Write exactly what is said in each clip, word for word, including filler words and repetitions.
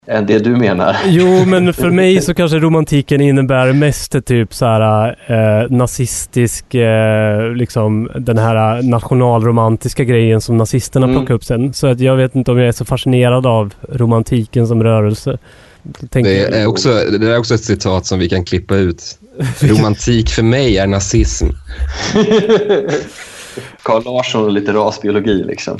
än det du menar. Jo, men för mig så kanske romantiken innebär mest typ så här eh, nazistisk eh, liksom den här nationalromantiska grejen som nazisterna mm. plockade upp sen. Så att jag vet inte om jag är så fascinerad av romantiken som rörelse. Det är, också, det är också ett citat som vi kan klippa ut. Romantik för mig är nazism. Carl Larsson och lite rasbiologi liksom.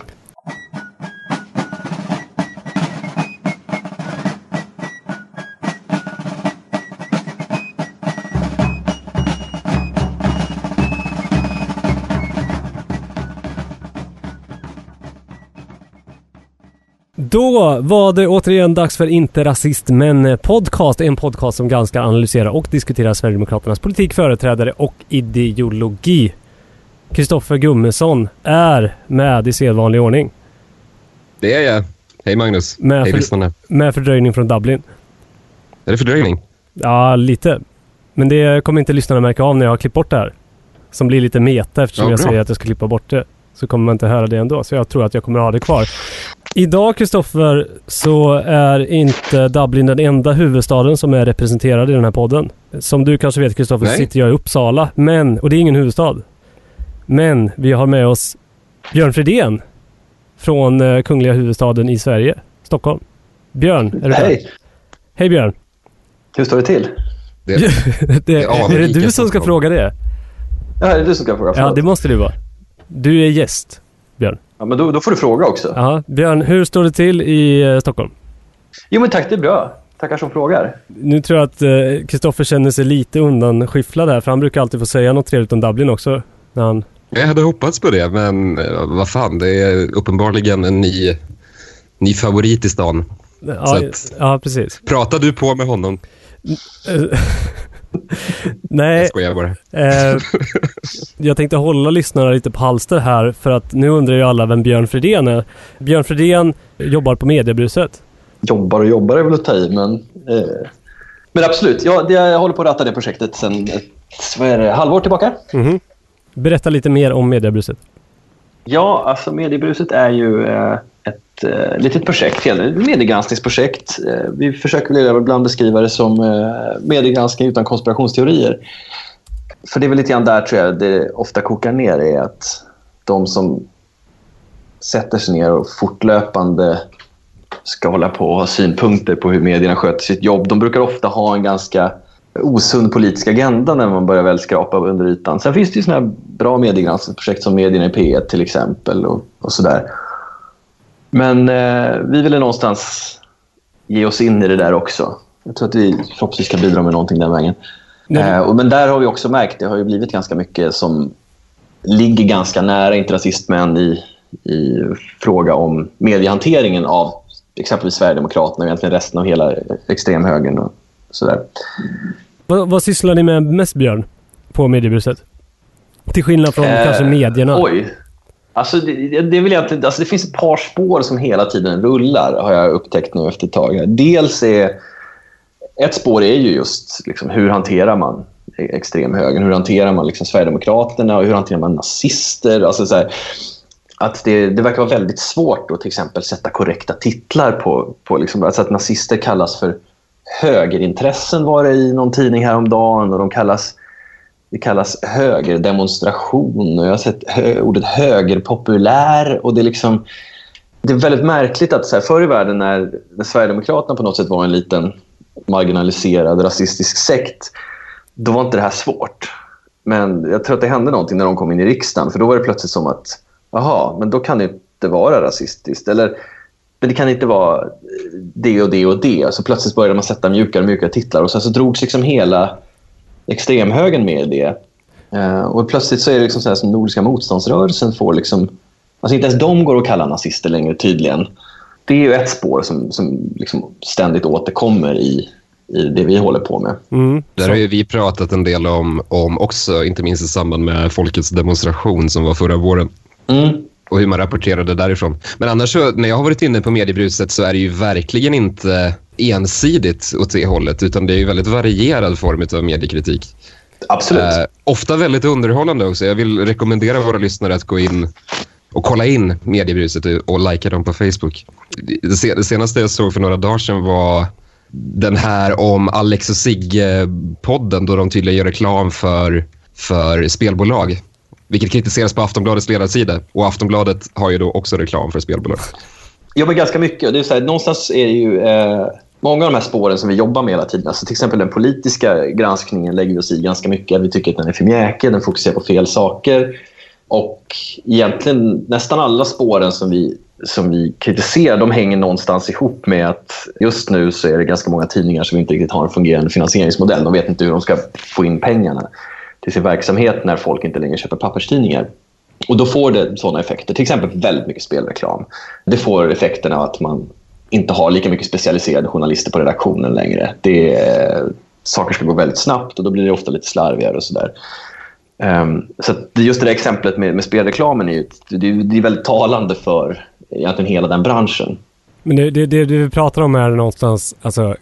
Då var det återigen dags för Inte rasist men podcast. En podcast som ganska analyserar och diskuterar Sverigedemokraternas politik, företrädare och ideologi. Kristoffer Gummesson är med i sedvanlig ordning. Det är jag. Hej Magnus. Med, Hej för, lyssnarna. Med fördröjning från Dublin. Är det fördröjning? Ja, lite. Men det kommer inte lyssnarna märka av när jag har klippt bort det här. Som blir lite meta eftersom ja, jag säger att jag ska klippa bort det. Så kommer man inte höra det ändå. Så jag tror att jag kommer ha det kvar. Idag, Kristoffer, så är inte Dublin den enda huvudstaden som är representerad i den här podden. Som du kanske vet, Kristoffer, så sitter jag i Uppsala. Men, och det är ingen huvudstad. Men vi har med oss Björn Fredén från uh, kungliga huvudstaden i Sverige, Stockholm. Björn, är du Hej. Där? Hej Björn. Hur står det till? Det, det, det, är det du som ska fråga det? Ja, det är du som ska fråga. Ja, det måste du vara. Du är gäst, Björn. Ja, men då, då får du fråga också. Ja, Björn, hur står det till i uh, Stockholm? Jo, men tack, det är bra. Tackar som frågar. Nu tror jag att Kristoffer uh, känner sig lite undan skifflad här, för han brukar alltid få säga något trevligt om Dublin också. När han... Jag hade hoppats på det, men uh, vad fan, det är uppenbarligen en ny, ny favorit i stan. Ja, så att, ja, precis. Pratar du på med honom? Nej, jag skojar bara. eh, jag tänkte hålla lyssnarna lite på halster här, för att nu undrar ju alla vem Björn Fredén är. Björn Fredén jobbar på Mediebruset. Jobbar och jobbar är väl att ta i, men, eh, men absolut. Jag, det, jag håller på att ratta det projektet sedan ett vad är det, halvår tillbaka. Mm-hmm. Berätta lite mer om Mediebruset. Ja, alltså Mediebruset är ju eh, ett eh, litet projekt, ett mediegranskningsprojekt. Eh, vi försöker väl ibland beskriva det som eh, mediegranskning utan konspirationsteorier. För det är väl lite grann där tror jag det ofta kokar ner är att de som sätter sig ner och fortlöpande ska hålla på och ha synpunkter på hur medierna sköter sitt jobb. De brukar ofta ha en ganska osund politisk agenda när man börjar väl skrapa under ytan. Sen finns det ju sådana här bra mediegranskningsprojekt som Medierna i P ett till exempel och, och sådär. Men eh, vi ville någonstans ge oss in i det där också. Jag tror att vi förhoppningsvis kan bidra med någonting den vägen. Eh, och, men där har vi också märkt, det har ju blivit ganska mycket som ligger ganska nära inte rasistmän i, i fråga om mediehanteringen av exempelvis Sverigedemokraterna och egentligen resten av hela extremhögern och sådär. Vad, vad sysslar ni med mest, Björn, på Mediebruset? Till skillnad från eh, kanske medierna. Oj. Alltså det, det, är väl egentligen, alltså det finns ett par spår som hela tiden rullar, har jag upptäckt nu efter ett tag. Dels är ett spår är ju just liksom, hur hanterar man extremhögern? Hur hanterar man liksom Sverigedemokraterna och hur hanterar man nazister? Alltså så här, att det, det verkar vara väldigt svårt att till exempel sätta korrekta titlar på, på liksom, alltså att nazister kallas för högerintressen var det i någon tidning häromdagen och de kallas, det kallas högerdemonstration och jag har sett hö, ordet högerpopulär och det är liksom det är väldigt märkligt att så här, förr i världen när, när Sverigedemokraterna på något sätt var en liten marginaliserad rasistisk sekt, då var inte det här svårt. Men jag tror att det hände någonting när de kom in i riksdagen, för då var det plötsligt som att jaha, men då kan det inte vara rasistiskt eller men det kan inte vara det och det och det. Så plötsligt började man sätta mjukare och mjukare titlar. Och sen så drogs liksom hela extremhögen med det. Uh, och plötsligt så är det liksom så här som Nordiska motståndsrörelsen får liksom... Alltså inte ens de går att kalla nazister längre tydligen. Det är ju ett spår som, som liksom ständigt återkommer i, i det vi håller på med. Mm. Där har ju vi pratat en del om, om också, inte minst i samband med folkets demonstration som var förra våren. Mm. Och hur man rapporterade därifrån. Men annars så, när jag har varit inne på Mediebruset så är det ju verkligen inte ensidigt åt det hållet. Utan det är ju väldigt varierad form av mediekritik. Absolut. Eh, ofta väldigt underhållande också. Jag vill rekommendera våra lyssnare att gå in och kolla in Mediebruset och, och likea dem på Facebook. Det senaste jag såg för några dagar sedan var den här om Alex och Sigge-podden, då de tydligen gör reklam för, för spelbolag. Vilket kritiseras på Aftonbladets ledarsida. Och Aftonbladet har ju då också reklam för spelbolag. Ja, men ganska mycket. Det är så här, någonstans är det ju eh, många av de här spåren som vi jobbar med hela tiden. Alltså till exempel den politiska granskningen lägger vi oss i ganska mycket. Vi tycker att den är för mjäkig, den fokuserar på fel saker. Och egentligen nästan alla spåren som vi, som vi kritiserar, de hänger någonstans ihop med att just nu så är det ganska många tidningar som inte riktigt har en fungerande finansieringsmodell. De vet inte hur de ska få in pengarna till sin verksamhet när folk inte längre köper papperstidningar. Och då får det sådana effekter. Till exempel väldigt mycket spelreklam. Det får effekterna av att man inte har lika mycket specialiserade journalister på redaktionen längre. Det är, saker ska gå väldigt snabbt och då blir det ofta lite slarvigare och sådär. Um, så att just det där exemplet med, med spelreklamen är, ju, det, det är väldigt talande för egentligen hela den branschen. Men det, det, det vi pratar om är någonstans alltså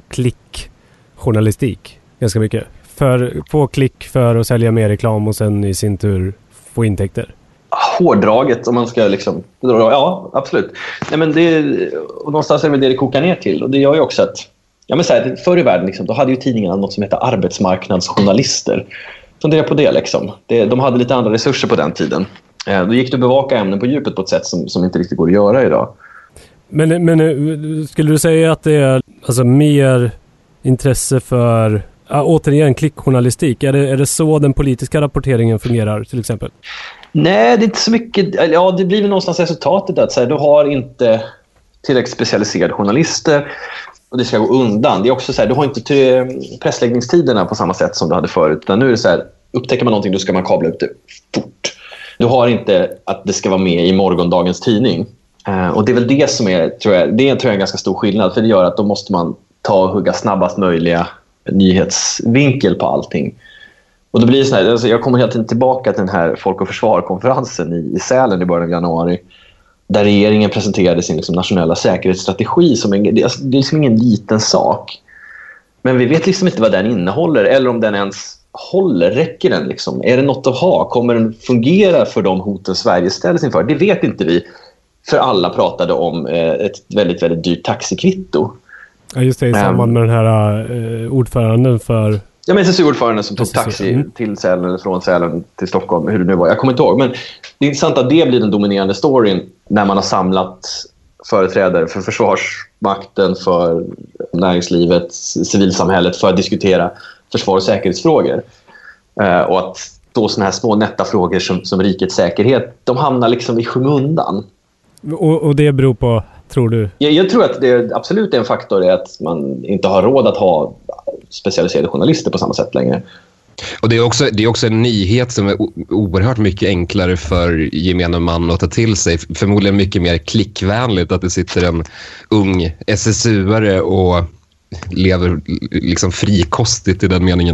klickjournalistik ganska mycket. För, få klick för att sälja mer reklam och sen i sin tur få intäkter. Hårdraget om man ska liksom... Ja, absolut. Nej, men det, och någonstans är det det det kokar ner till. Och det gör ju också att... Ja, men så här, förr i världen liksom, då hade ju tidningarna något som heter arbetsmarknadsjournalister. Fundera på det liksom. Det, de hade lite andra resurser på den tiden. Eh, då gick det att bevaka ämnen på djupet på ett sätt som, som inte riktigt går att göra idag. Men, men skulle du säga att det är alltså, mer intresse för... Ja, återigen, klickjournalistik. Är det, är det så den politiska rapporteringen fungerar till exempel? Nej, det är inte så mycket. Ja, det blir väl någonstans resultatet att så här, du har inte tillräckligt specialiserade journalister och det ska gå undan. Det är också så här, du har inte pressläggningstiderna på samma sätt som du hade förut. Utan nu är det så här, upptäcker man någonting, då ska man kabla ut det fort. Du har inte att det ska vara med i morgondagens tidning. Uh, och det är väl det som är, tror jag, det är, tror jag, en ganska stor skillnad. För det gör att då måste man ta och hugga snabbast möjliga nyhetsvinkel på allting. Och då blir det så här, alltså jag kommer hela tiden tillbaka till den här Folk och Försvar-konferensen i, i Sälen i början av januari, där regeringen presenterade sin liksom, nationella säkerhetsstrategi som en, det, alltså, det är liksom ingen liten sak. Men vi vet liksom inte vad den innehåller eller om den ens håller. Räcker den liksom? Är det något att ha? Kommer den fungera för de hoten Sverige ställs inför? Det vet inte vi. För alla pratade om eh, ett väldigt, väldigt dyrt taxikvitto. Ja, just det, i samband med den här uh, ordföranden för... Ja, men S S U-ordföranden som tog taxi mm. till Sälen eller från Sälen till Stockholm, hur det nu var. Jag kommer inte ihåg, men det är intressant att det blir den dominerande storyn när man har samlat företrädare för försvarsmakten, för näringslivet, civilsamhället för att diskutera försvar- och säkerhetsfrågor. Uh, och att då såna här små nätta frågor som, som rikets säkerhet, de hamnar liksom i skymundan. Och, och det beror på... Tror du? Jag, jag tror att det absolut är en faktor är att man inte har råd att ha specialiserade journalister på samma sätt längre. Och det är också, det är också en nyhet som är o- oerhört mycket enklare för gemene man att ta till sig. Förmodligen mycket mer klickvänligt att det sitter en ung S S U-are och lever liksom frikostigt i den meningen.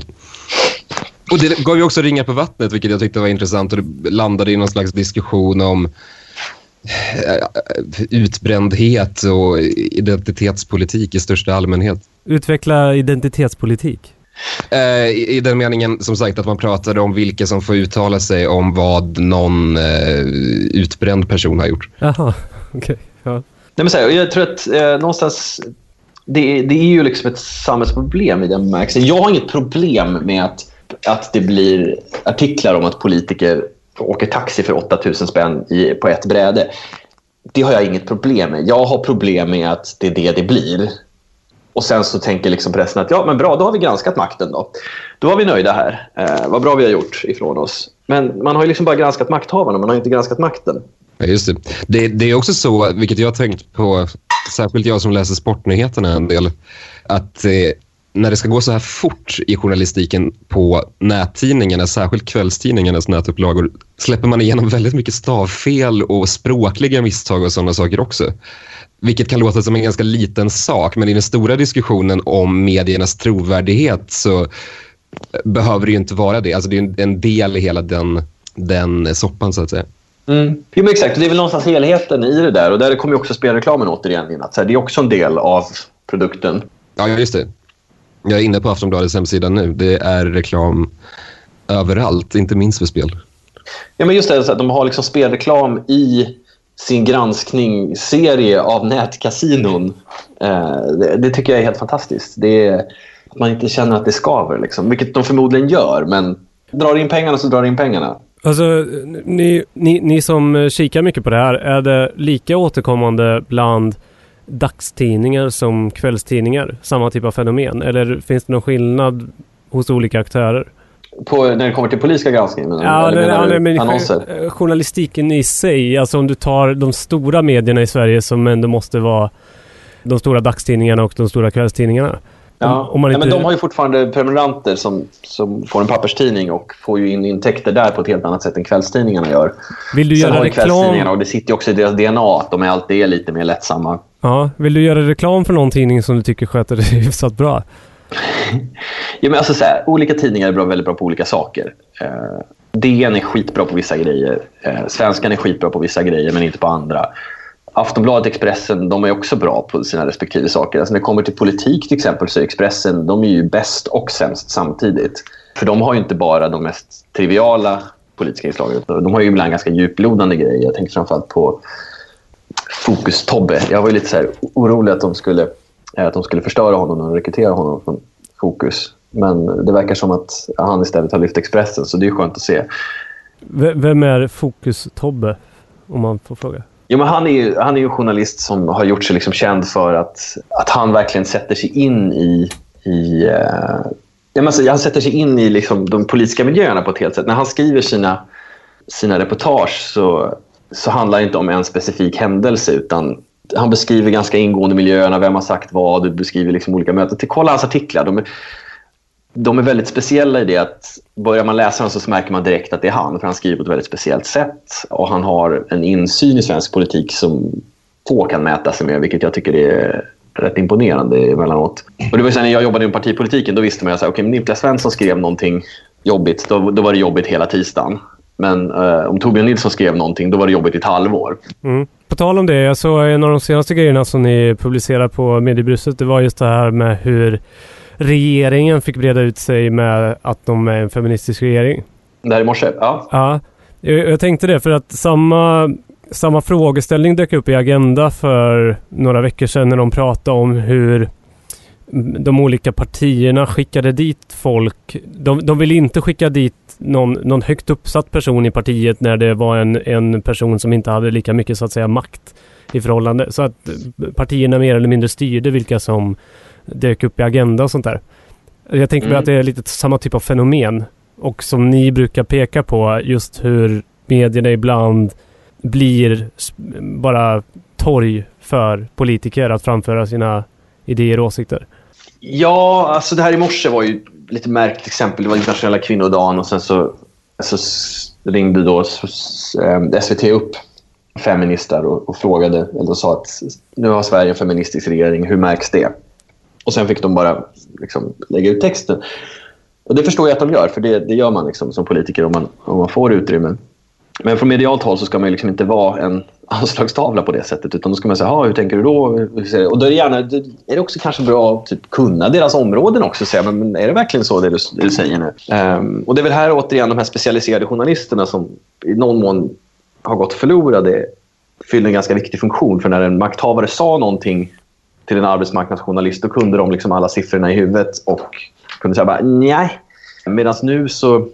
Och det gav ju också ringa på vattnet, vilket jag tyckte var intressant, och det landade i någon slags diskussion om utbrändhet och identitetspolitik i största allmänhet. Utveckla identitetspolitik? Eh, i, I den meningen, som sagt, att man pratade om vilka som får uttala sig om vad någon eh, utbränd person har gjort. Jaha, okej. Okay. Ja. Nej, men så här, jag tror att eh, någonstans det, det är ju liksom ett samhällsproblem i den bemärkelsen. Jag har inget problem med att, att det blir artiklar om att politiker åker taxi för åtta tusen spänn i, på ett bräde. Det har jag inget problem med. Jag har problem med att det är det det blir. Och sen så tänker liksom pressen att ja, men bra, då har vi granskat makten då. Då var vi nöjda här. Eh, vad bra vi har gjort ifrån oss. Men man har ju liksom bara granskat makthavarna, man har inte granskat makten. Ja, just det. det. Det är också så, vilket jag har tänkt på, särskilt jag som läser sportnyheterna en del, att eh, när det ska gå så här fort i journalistiken på nättidningarna, särskilt kvällstidningarnas nätupplagor, släpper man igenom väldigt mycket stavfel och språkliga misstag och sådana saker också. Vilket kan låta som en ganska liten sak, men i den stora diskussionen om mediernas trovärdighet så behöver det ju inte vara det. Alltså det är en del i hela den, den soppan, så att säga. Mm. Jo, men exakt, det är väl någonstans helheten i det där, och där kommer ju också spelreklamen återigen in. Att så här, det är också en del av produkten. Ja, just det. Jag är inne på Aftonbladets hemsida nu. Det är reklam överallt, inte minst för spel. Ja, men just det, så att de har liksom spelreklam i sin granskningsserie av nätkasinon. Eh, det, det tycker jag är helt fantastiskt. Det är att man inte känner att det skaver, liksom, vilket de förmodligen gör, men drar in pengarna så drar in pengarna. Alltså, ni, ni, ni som kikar mycket på det här, är det lika återkommande bland dagstidningar som kvällstidningar? Samma typ av fenomen? Eller finns det någon skillnad hos olika aktörer? På, när det kommer till politiska granskning? Ja, eller, eller, eller, men annonser? Journalistiken i sig, alltså om du tar de stora medierna i Sverige som ändå måste vara de stora dagstidningarna och de stora kvällstidningarna. Ja, om, om man inte... ja, men de har ju fortfarande prenumeranter som, som får en papperstidning och får ju in intäkter där på ett helt annat sätt än kvällstidningarna gör. Vill du Sen göra har reklam? Och det sitter ju också i deras D N A att de är alltid är lite mer lättsamma. Ja, vill du göra reklam för någon tidning som du tycker sköter det hyfsat bra? Ja, men alltså så här, olika tidningar är bra, väldigt bra på olika saker. Eh, D N är skitbra på vissa grejer. Eh, Svenskan är skitbra på vissa grejer men inte på andra. Aftonbladet, Expressen, de är också bra på sina respektive saker. Alltså när det kommer till politik till exempel så är Expressen, de är ju bäst och sämst samtidigt. För de har ju inte bara de mest triviala politiska inslagen. De har ju ibland ganska djuplodande grejer. Jag tänker framförallt på Fokus Tobbe. Jag var ju lite så här orolig att de skulle, att de skulle förstöra honom och rekrytera honom från Fokus. Men det verkar som att han istället har lyft Expressen, så det är ju skönt att se. V- vem är Fokus Tobbe, om man får fråga? Jo, men han är ju han är ju en journalist som har gjort sig liksom känd för att, att han verkligen sätter sig in i, i uh, ja, men alltså, han sätter sig in i liksom de politiska miljöerna på ett helt sätt. När han skriver sina, sina reportage så, så handlar det inte om en specifik händelse, utan han beskriver ganska ingående miljöerna, vem har sagt vad, du beskriver liksom olika möten. Till kolla hans artiklar, de är, de är väldigt speciella i det att börjar man läsa dem så märker man direkt att det är han, för han skriver på ett väldigt speciellt sätt och han har en insyn i svensk politik som få kan mäta sig med, vilket jag tycker är rätt imponerande emellanåt. Och det var så när jag jobbade i partipolitiken, då visste man att okay, Niklas Svensson skrev någonting jobbigt, då, då var det jobbigt hela tisdagen. Men eh, om Torbjörn Nilsson skrev någonting, då var det jobbigt i ett halvår. Mm. På tal om det, jag såg en av de senaste grejerna som ni publicerade på Mediebruset, det var just det här med hur regeringen fick breda ut sig med att de är en feministisk regering. Det här i morse, ja. Ja, jag, jag tänkte det för att samma, samma frågeställning dök upp i Agenda för några veckor sedan när de pratade om hur de olika partierna skickade dit folk. De, de ville inte skicka dit någon, någon högt uppsatt person i partiet när det var en, en person som inte hade lika mycket så att säga makt i förhållande. Så att partierna mer eller mindre styrde vilka som dök upp i Agenda och sånt där. Jag tänker mm. att det är lite samma typ av fenomen. Och som ni brukar peka på, just hur medierna ibland blir bara torg för politiker att framföra sina idéer och åsikter. Ja, alltså det här i morse var ju lite märkligt exempel. Det var internationella kvinnodagen och sen så, så ringde då S V T upp fem ministrar och, och frågade, eller sa att nu har Sverige en feministisk regering, hur märks det? Och sen fick de bara liksom lägga ut texten. Och det förstår jag att de gör, för det, det gör man liksom som politiker om man, om man får utrymme. Men från medialt håll så ska man liksom inte vara en anslagstavla på det sättet, utan då ska man säga, hur tänker du då? Och då är det gärna, är det också kanske bra att typ kunna deras områden också, säga, men är det verkligen så det du, det du säger nu? Um, och det är väl här återigen de här specialiserade journalisterna som i någon mån har gått förlorade fyller en ganska viktig funktion, för när en makthavare sa någonting till en arbetsmarknadsjournalist, då kunde de liksom alla siffrorna i huvudet och kunde säga bara nej. Medan nu så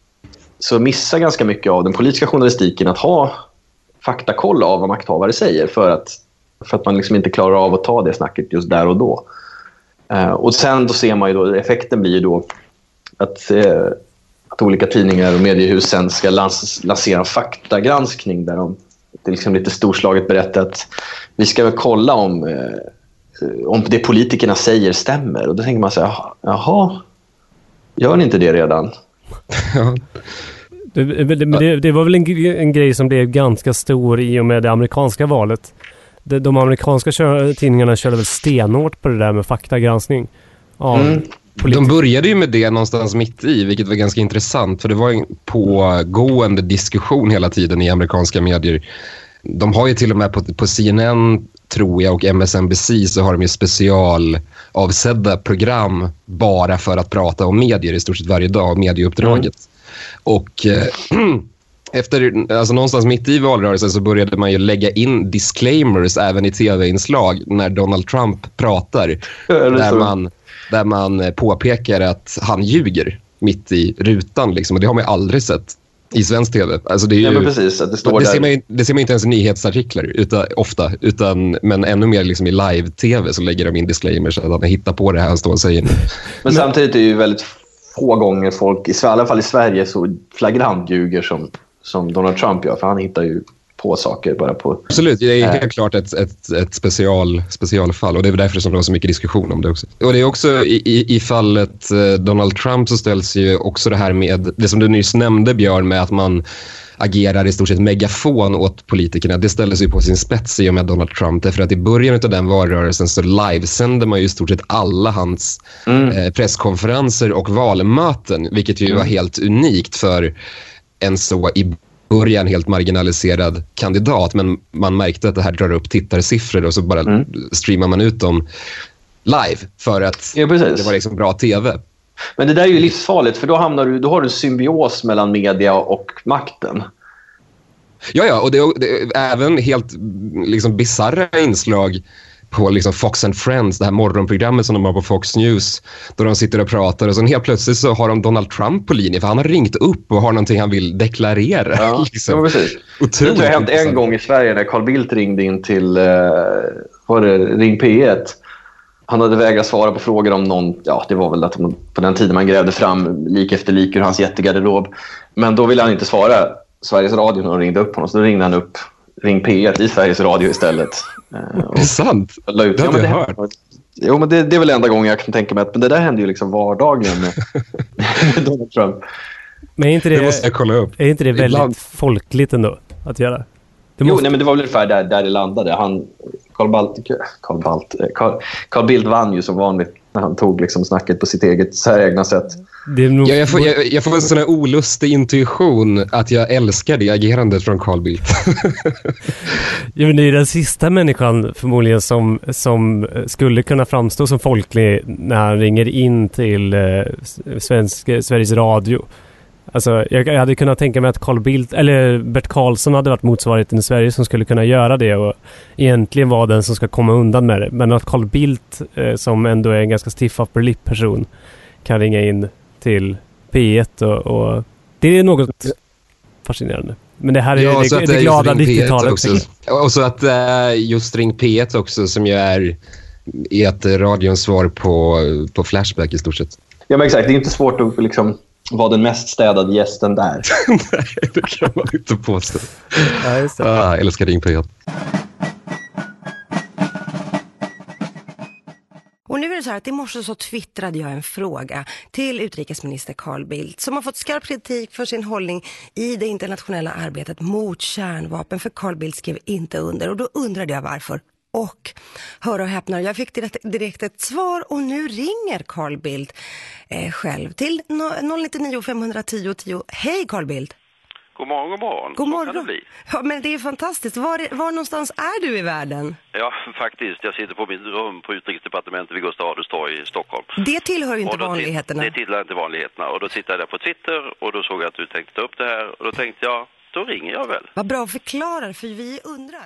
så missar ganska mycket av den politiska journalistiken att ha faktakoll av vad makthavare säger, för att, för att man liksom inte klarar av att ta det snacket just där och då. Uh, och sen då ser man ju då, effekten blir ju då att, uh, att olika tidningar och mediehusen ska lans- lansera en faktagranskning där de det är liksom lite storslaget berättat att vi ska väl kolla om, uh, om det politikerna säger stämmer. Och då tänker man så här, jaha, gör ni inte det redan? Ja. Det, det, det, det var väl en, en grej som blev ganska stor i och med det amerikanska valet. De, de amerikanska kör, tidningarna körde väl stenhårt på det där med faktagranskning. Ja, mm. De började ju med det någonstans mitt i, vilket var ganska intressant, för det var en pågående diskussion hela tiden i amerikanska medier. De har ju till och med på, på C N N, tror jag, och M S N B C så har de ju specialavsedda program bara för att prata om medier i stort sett varje dag, medieuppdraget. Mm. Och eh, efter, alltså någonstans mitt i valrörelsen så började man ju lägga in disclaimers även i tv-inslag när Donald Trump pratar. Där man, där man påpekar att han ljuger mitt i rutan. Liksom, och det har man ju aldrig sett i svensk tv. Alltså det är ju, ja, men precis, att det står det där. Ser man ju, det ser man inte ens i nyhetsartiklar utan, ofta, utan, men ännu mer liksom i live-tv så lägger de in disclaimers att han hittar på det här han står och säger. Men, men samtidigt är det ju väldigt få gånger folk, i alla fall i Sverige, så flagrant ljuger som, som Donald Trump gör, för han hittar ju på saker bara på... Absolut, det är helt äh. klart ett, ett, ett special, specialfall och det är därför som det var så mycket diskussion om det också. Och det är också i, i, i fallet Donald Trump så ställs ju också det här med, det som du nyss nämnde Björn, med att man agerar i stort sett megafon åt politikerna. Det ställdes ju på sin spets i och med Donald Trump. Därför att i början av den valrörelsen så livesände man ju i stort sett alla hans mm. eh, presskonferenser och valmöten. Vilket ju mm. var helt unikt för en så i början helt marginaliserad kandidat. Men man märkte att det här drar upp tittarsiffror och så bara mm. streamar man ut dem live för att ja, det var liksom bra tv. Men det där är ju livsfarligt, för då hamnar du, då har du symbios mellan media och makten. Ja, ja, och det är, det är även helt liksom bizarra inslag på liksom Fox and Friends, det här morgonprogrammet som de har på Fox News, då de sitter och pratar och så helt plötsligt så har de Donald Trump på linje, för han har ringt upp och har någonting han vill deklarera. Ja, liksom. Ja precis. Otroligt. Det har hänt en gång i Sverige när Carl Bildt ringde in till eh, var det Ring P ett. Han hade vägrat svara på frågor om någon, ja det var väl att man, på den tiden man grävde fram lik efter lik ur hans jättegarderob. Men då ville han inte svara Sveriges Radio när de ringde upp honom, så då ringde han upp Ring P ett i Sveriges Radio istället. Det är sant? La ut. Det ja, har men jag det, hört. Jo, men det, det är väl enda gången jag kan tänka mig att, men det där händer ju liksom vardagligen med, med Donald Trump. Men är inte det, det måste jag kolla upp. Är inte det väldigt Ibland. folkligt ändå att göra? Det måste... Jo, nej, men det var väl ungefär där, där det landade. Han, Carl, Balt, Carl, Balt, Carl, Carl Bildt vann ju som vanligt när han tog liksom snacket på sitt eget säregna sätt. Det är nog... ja, jag, får, jag, jag får en sån här olustig intuition att jag älskar det agerandet från Carl Bildt. Ja, men det är den sista människan förmodligen som, som skulle kunna framstå som folklig när han ringer in till eh, svensk, Sveriges Radio. Alltså, jag, jag hade kunnat tänka mig att Carl Bildt, eller Bert Karlsson hade varit motsvarigheten i Sverige som skulle kunna göra det och egentligen vara den som ska komma undan med det. Men att Carl Bildt, eh, som ändå är en ganska stiff upper lip person, kan ringa in till P ett och, och det är något fascinerande. Men det här är ja, det, det, det glada nittiotalet. Och så att uh, just Ring P ett också som ju är ett radions svar på, på Flashback i stort sett. Ja, men exakt. Det är inte svårt att liksom vara den mest städade gästen där. Nej, det kan man inte påstå. Ja, just det. Ah, jag älskar Ring P ett. Och nu är det så här att i morse så twittrade jag en fråga till utrikesminister Carl Bildt som har fått skarp kritik för sin hållning i det internationella arbetet mot kärnvapen, för Carl Bildt skrev inte under. Och då undrade jag varför. Och hör och häpnar, jag fick direkt, direkt ett svar och nu ringer Carl Bildt eh, själv till noll nio nio fem ett noll ett tio. Hej Carl Bildt! God morgon, god morgon. God morgon. Så kan det bli. Ja, men det är fantastiskt. Var, var någonstans är du i världen? Ja, faktiskt. Jag sitter på mitt rum på utrikesdepartementet vid Gustav Adolfs torg i Stockholm. Det tillhör ju inte vanligheterna. Det tillhör inte vanligheterna. Och då tittade jag på Twitter och då såg jag att du tänkte ta upp det här. Och då tänkte jag, då ringer jag väl. Vad bra, förklarar, för vi undrar.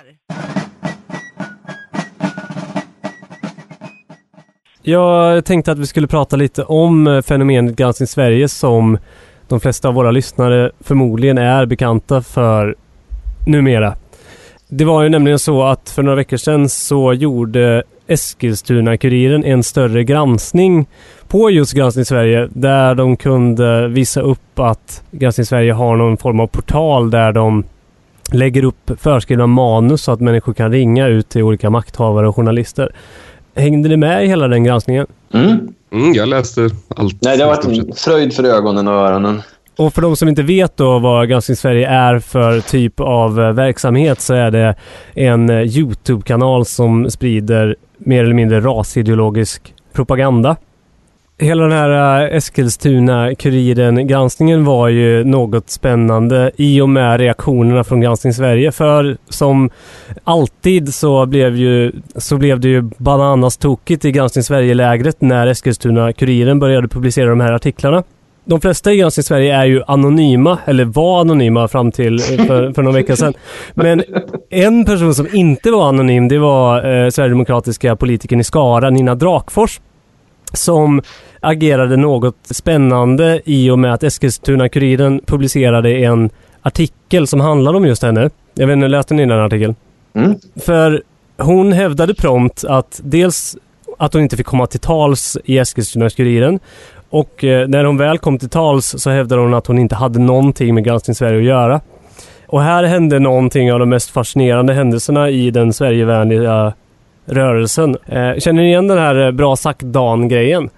Jag tänkte att vi skulle prata lite om fenomenet Granskning Sverige som de flesta av våra lyssnare förmodligen är bekanta för numera. Det var ju nämligen så att för några veckor sedan så gjorde Eskilstuna-Kuriren en större granskning på just Granskning Sverige där de kunde visa upp att Granskning Sverige har någon form av portal där de lägger upp förskrivna manus så att människor kan ringa ut till olika makthavare och journalister. Hängde ni med i hela den granskningen? Mm. Mm, jag läste allt. Nej, det har varit en fröjd för ögonen och öronen. Och för de som inte vet då vad Granskning Sverige är för typ av verksamhet så är det en YouTube-kanal som sprider mer eller mindre rasideologisk propaganda. Hela den här Eskilstuna-Kuriren-granskningen var ju något spännande i och med reaktionerna från Granskning Sverige. För som alltid så blev, ju, så blev det ju bananas tokigt i Granskning Sverige-lägret när Eskilstuna-Kuriren började publicera de här artiklarna. de flesta i Granskning Sverige är ju anonyma, eller var anonyma fram till för, för någon vecka sedan. Men en person som inte var anonym, det var eh, sverigedemokratiska politikern i Skara, Nina Drakfors, som agerade något spännande i och med att Eskilstuna-Kuriren publicerade en artikel som handlade om just henne. Jag vet inte, läste ni den artikeln? Mm. För hon hävdade prompt att dels att hon inte fick komma till tals i Eskilstuna-Kuriren, och eh, när hon väl kom till tals så hävdade hon att hon inte hade någonting med Granskning Sverige att göra. Och här hände någonting av de mest fascinerande händelserna i den Sverigevänliga rörelsen. Eh, känner ni igen den här bra sagt Dan-grejen?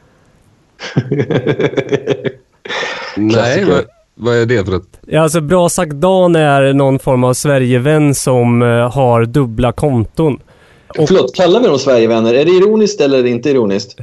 Nej, vad, vad är det för ett? Ja, alltså bra sagt Dan är någon form av Sverigevän som eh, har dubbla konton. Och... Förlåt, kallar vi dem Sverigevänner? Är det ironiskt eller inte ironiskt?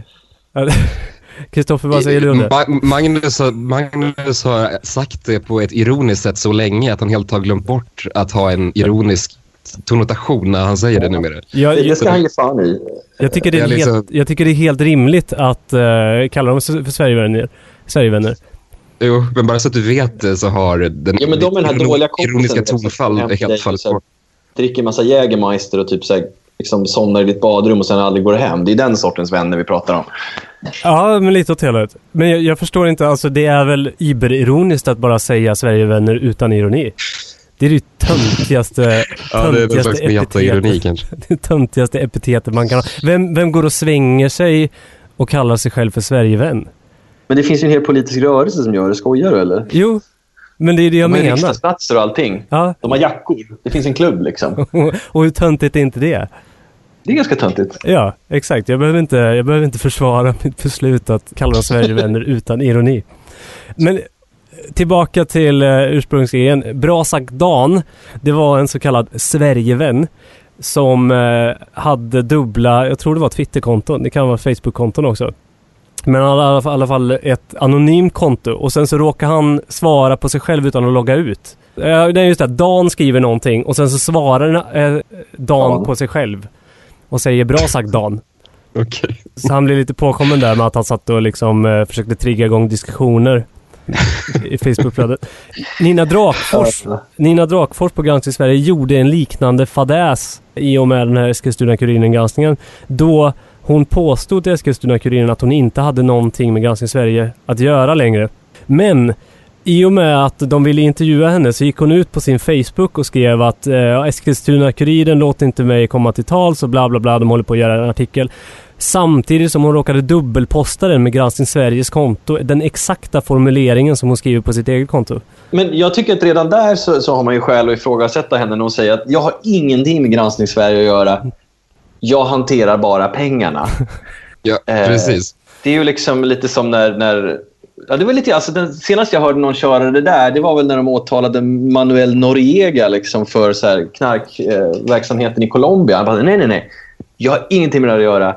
Kristoffer, vad säger du om det? Ma- Magnus, har, Magnus har sagt det på ett ironiskt sätt så länge att han helt har glömt bort att ha en ironisk konnotation när han säger det numera. Jag, det ska han ge fan i. Jag tycker det är, liksom... helt, jag tycker det är helt rimligt att uh, kalla dem för Sverigevänner. Sverigevänner. Jo, men bara så att du vet det så har den, ja, men de är den här iron- dåliga ironiska tonfall är helt fallet bort. Dricker massa Jägermeister och typ så här, liksom somnar i ditt badrum och sen aldrig går hem. Det är den sortens vänner vi pratar om. Ja, men lite åt hela. Men jag, jag förstår inte, alltså det är väl iberironiskt att bara säga Sverigevänner utan ironi. Det är det töntigaste, ja, det är någon slags meta-ironi kanske. Det töntigaste epitetet man kan ha. Vem, vem går och svänger sig och kallar sig själv för Sverigevän? Men det finns ju en hel politisk rörelse som gör det. Skojar du eller? Jo, men det är det jag de menar. De har riksdagsplatser och allting. Ja. De har jackor. Det finns en klubb liksom. Och hur töntigt är inte det? Det är ganska töntigt. Ja, exakt. Jag behöver inte, jag behöver inte försvara mitt beslut att kalla dem Sverigevänner utan ironi. Men tillbaka till uh, ursprungsgrejen. Bra sagt Dan, det var en så kallad Sverigevän som uh, hade dubbla, jag tror det var Twitterkonton, det kan vara Facebook-konton också. Men han hade i alla fall ett anonymt konto och sen så råkar han svara på sig själv utan att logga ut. Uh, det är just det, Dan skriver någonting och sen så svarar uh, Dan, Dan på sig själv och säger bra sagt Dan. Okay. Så han blev lite påkommen där med att han satt och liksom uh, försökte trigga igång diskussioner i Facebookflödet. Nina Drakfors Nina Drakfors på Granskning Sverige gjorde en liknande fadäs i och med den här Eskilstuna-Kuriren-granskningen, då hon påstod till Eskilstuna-Kuriren att hon inte hade någonting med Granskning Sverige att göra längre. Men i och med att de ville intervjua henne så gick hon ut på sin Facebook och skrev att eh, Eskilstuna-Kuriren låter inte mig komma till tals och bla bla bla, de håller på att göra en artikel. Samtidigt som hon råkade dubbelposta den med Granskning Sveriges konto, den exakta formuleringen som hon skriver på sitt eget konto. Men jag tycker att redan där så, så har man ju skäl att ifrågasätta henne när hon säger att jag har ingenting med Granskning Sverige att göra. Jag hanterar bara pengarna. Ja, precis. Eh, det är ju liksom lite som när... när ja, det var lite, alltså den senaste jag hörde någon köra det där, det var väl när de åtalade Manuel Noriega liksom för så här knarkverksamheten eh, i Colombia. Han bara, nej, nej, nej. Jag har ingenting med det att göra.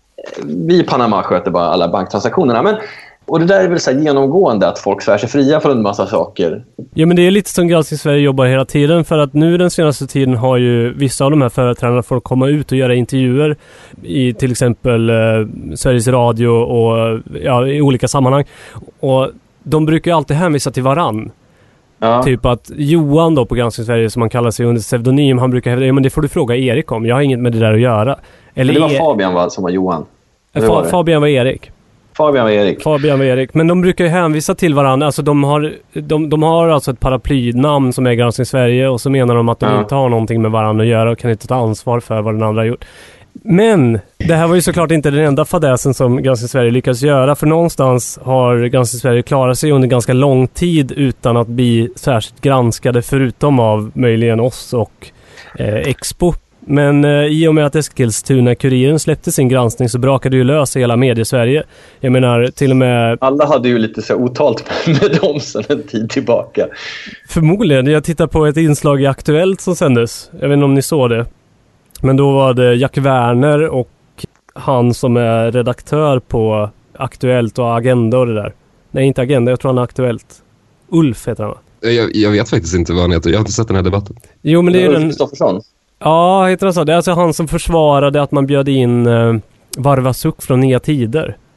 Vi i Panama sköter bara alla banktransaktionerna. Men, och det där är väl så här genomgående att folk svär sig fria för en massa saker. Ja, men det är lite som Granskning Sverige jobbar hela tiden, för att nu den senaste tiden har ju vissa av de här företrädarna fått komma ut och göra intervjuer i till exempel eh, Sveriges Radio och ja, i olika sammanhang. Och de brukar ju alltid hänvisa till varann. Ja. Typ att Johan då på Granskning Sverige, som man kallar sig under pseudonym, han brukar hävda, ja men det får du fråga Erik om, jag har inget med det där att göra. Eller men det var Fabian va, som var Johan. Fa- var Fabian var Erik. Fabian var Erik. Fabian var Erik. Men de brukar ju hänvisa till varandra. Alltså de har, de, de har alltså ett paraplynamn som är Granskning Sverige, och så menar de att de ja. inte har någonting med varandra att göra och kan inte ta ansvar för vad den andra har gjort. Men det här var ju såklart inte den enda fadäsen som Granskning Sverige lyckas göra, för någonstans har Granskning Sverige klarat sig under ganska lång tid utan att bli särskilt granskade, förutom av möjligen oss och eh, Expo. Men eh, i och med att Eskilstuna-Kuriren släppte sin granskning så brakade ju lös hela mediesverige. Jag menar, till och med... Alla hade ju lite så otalt med dem sedan en tid tillbaka. Förmodligen. Jag tittar på ett inslag i Aktuellt som sändes. Jag vet inte om ni såg det. Men då var det Jack Werner och han som är redaktör på Aktuellt och Agenda och det där. Nej, inte Agenda. Jag tror han är Aktuellt. Ulf heter han, va? Jag, jag vet faktiskt inte vad han heter. Jag har inte sett den här debatten. Jo, men det är Ulf den... Kristoffersson. Ja, heter han så. Det är alltså han som försvarade att man bjöd in uh, Varva Suck från Nya Tider.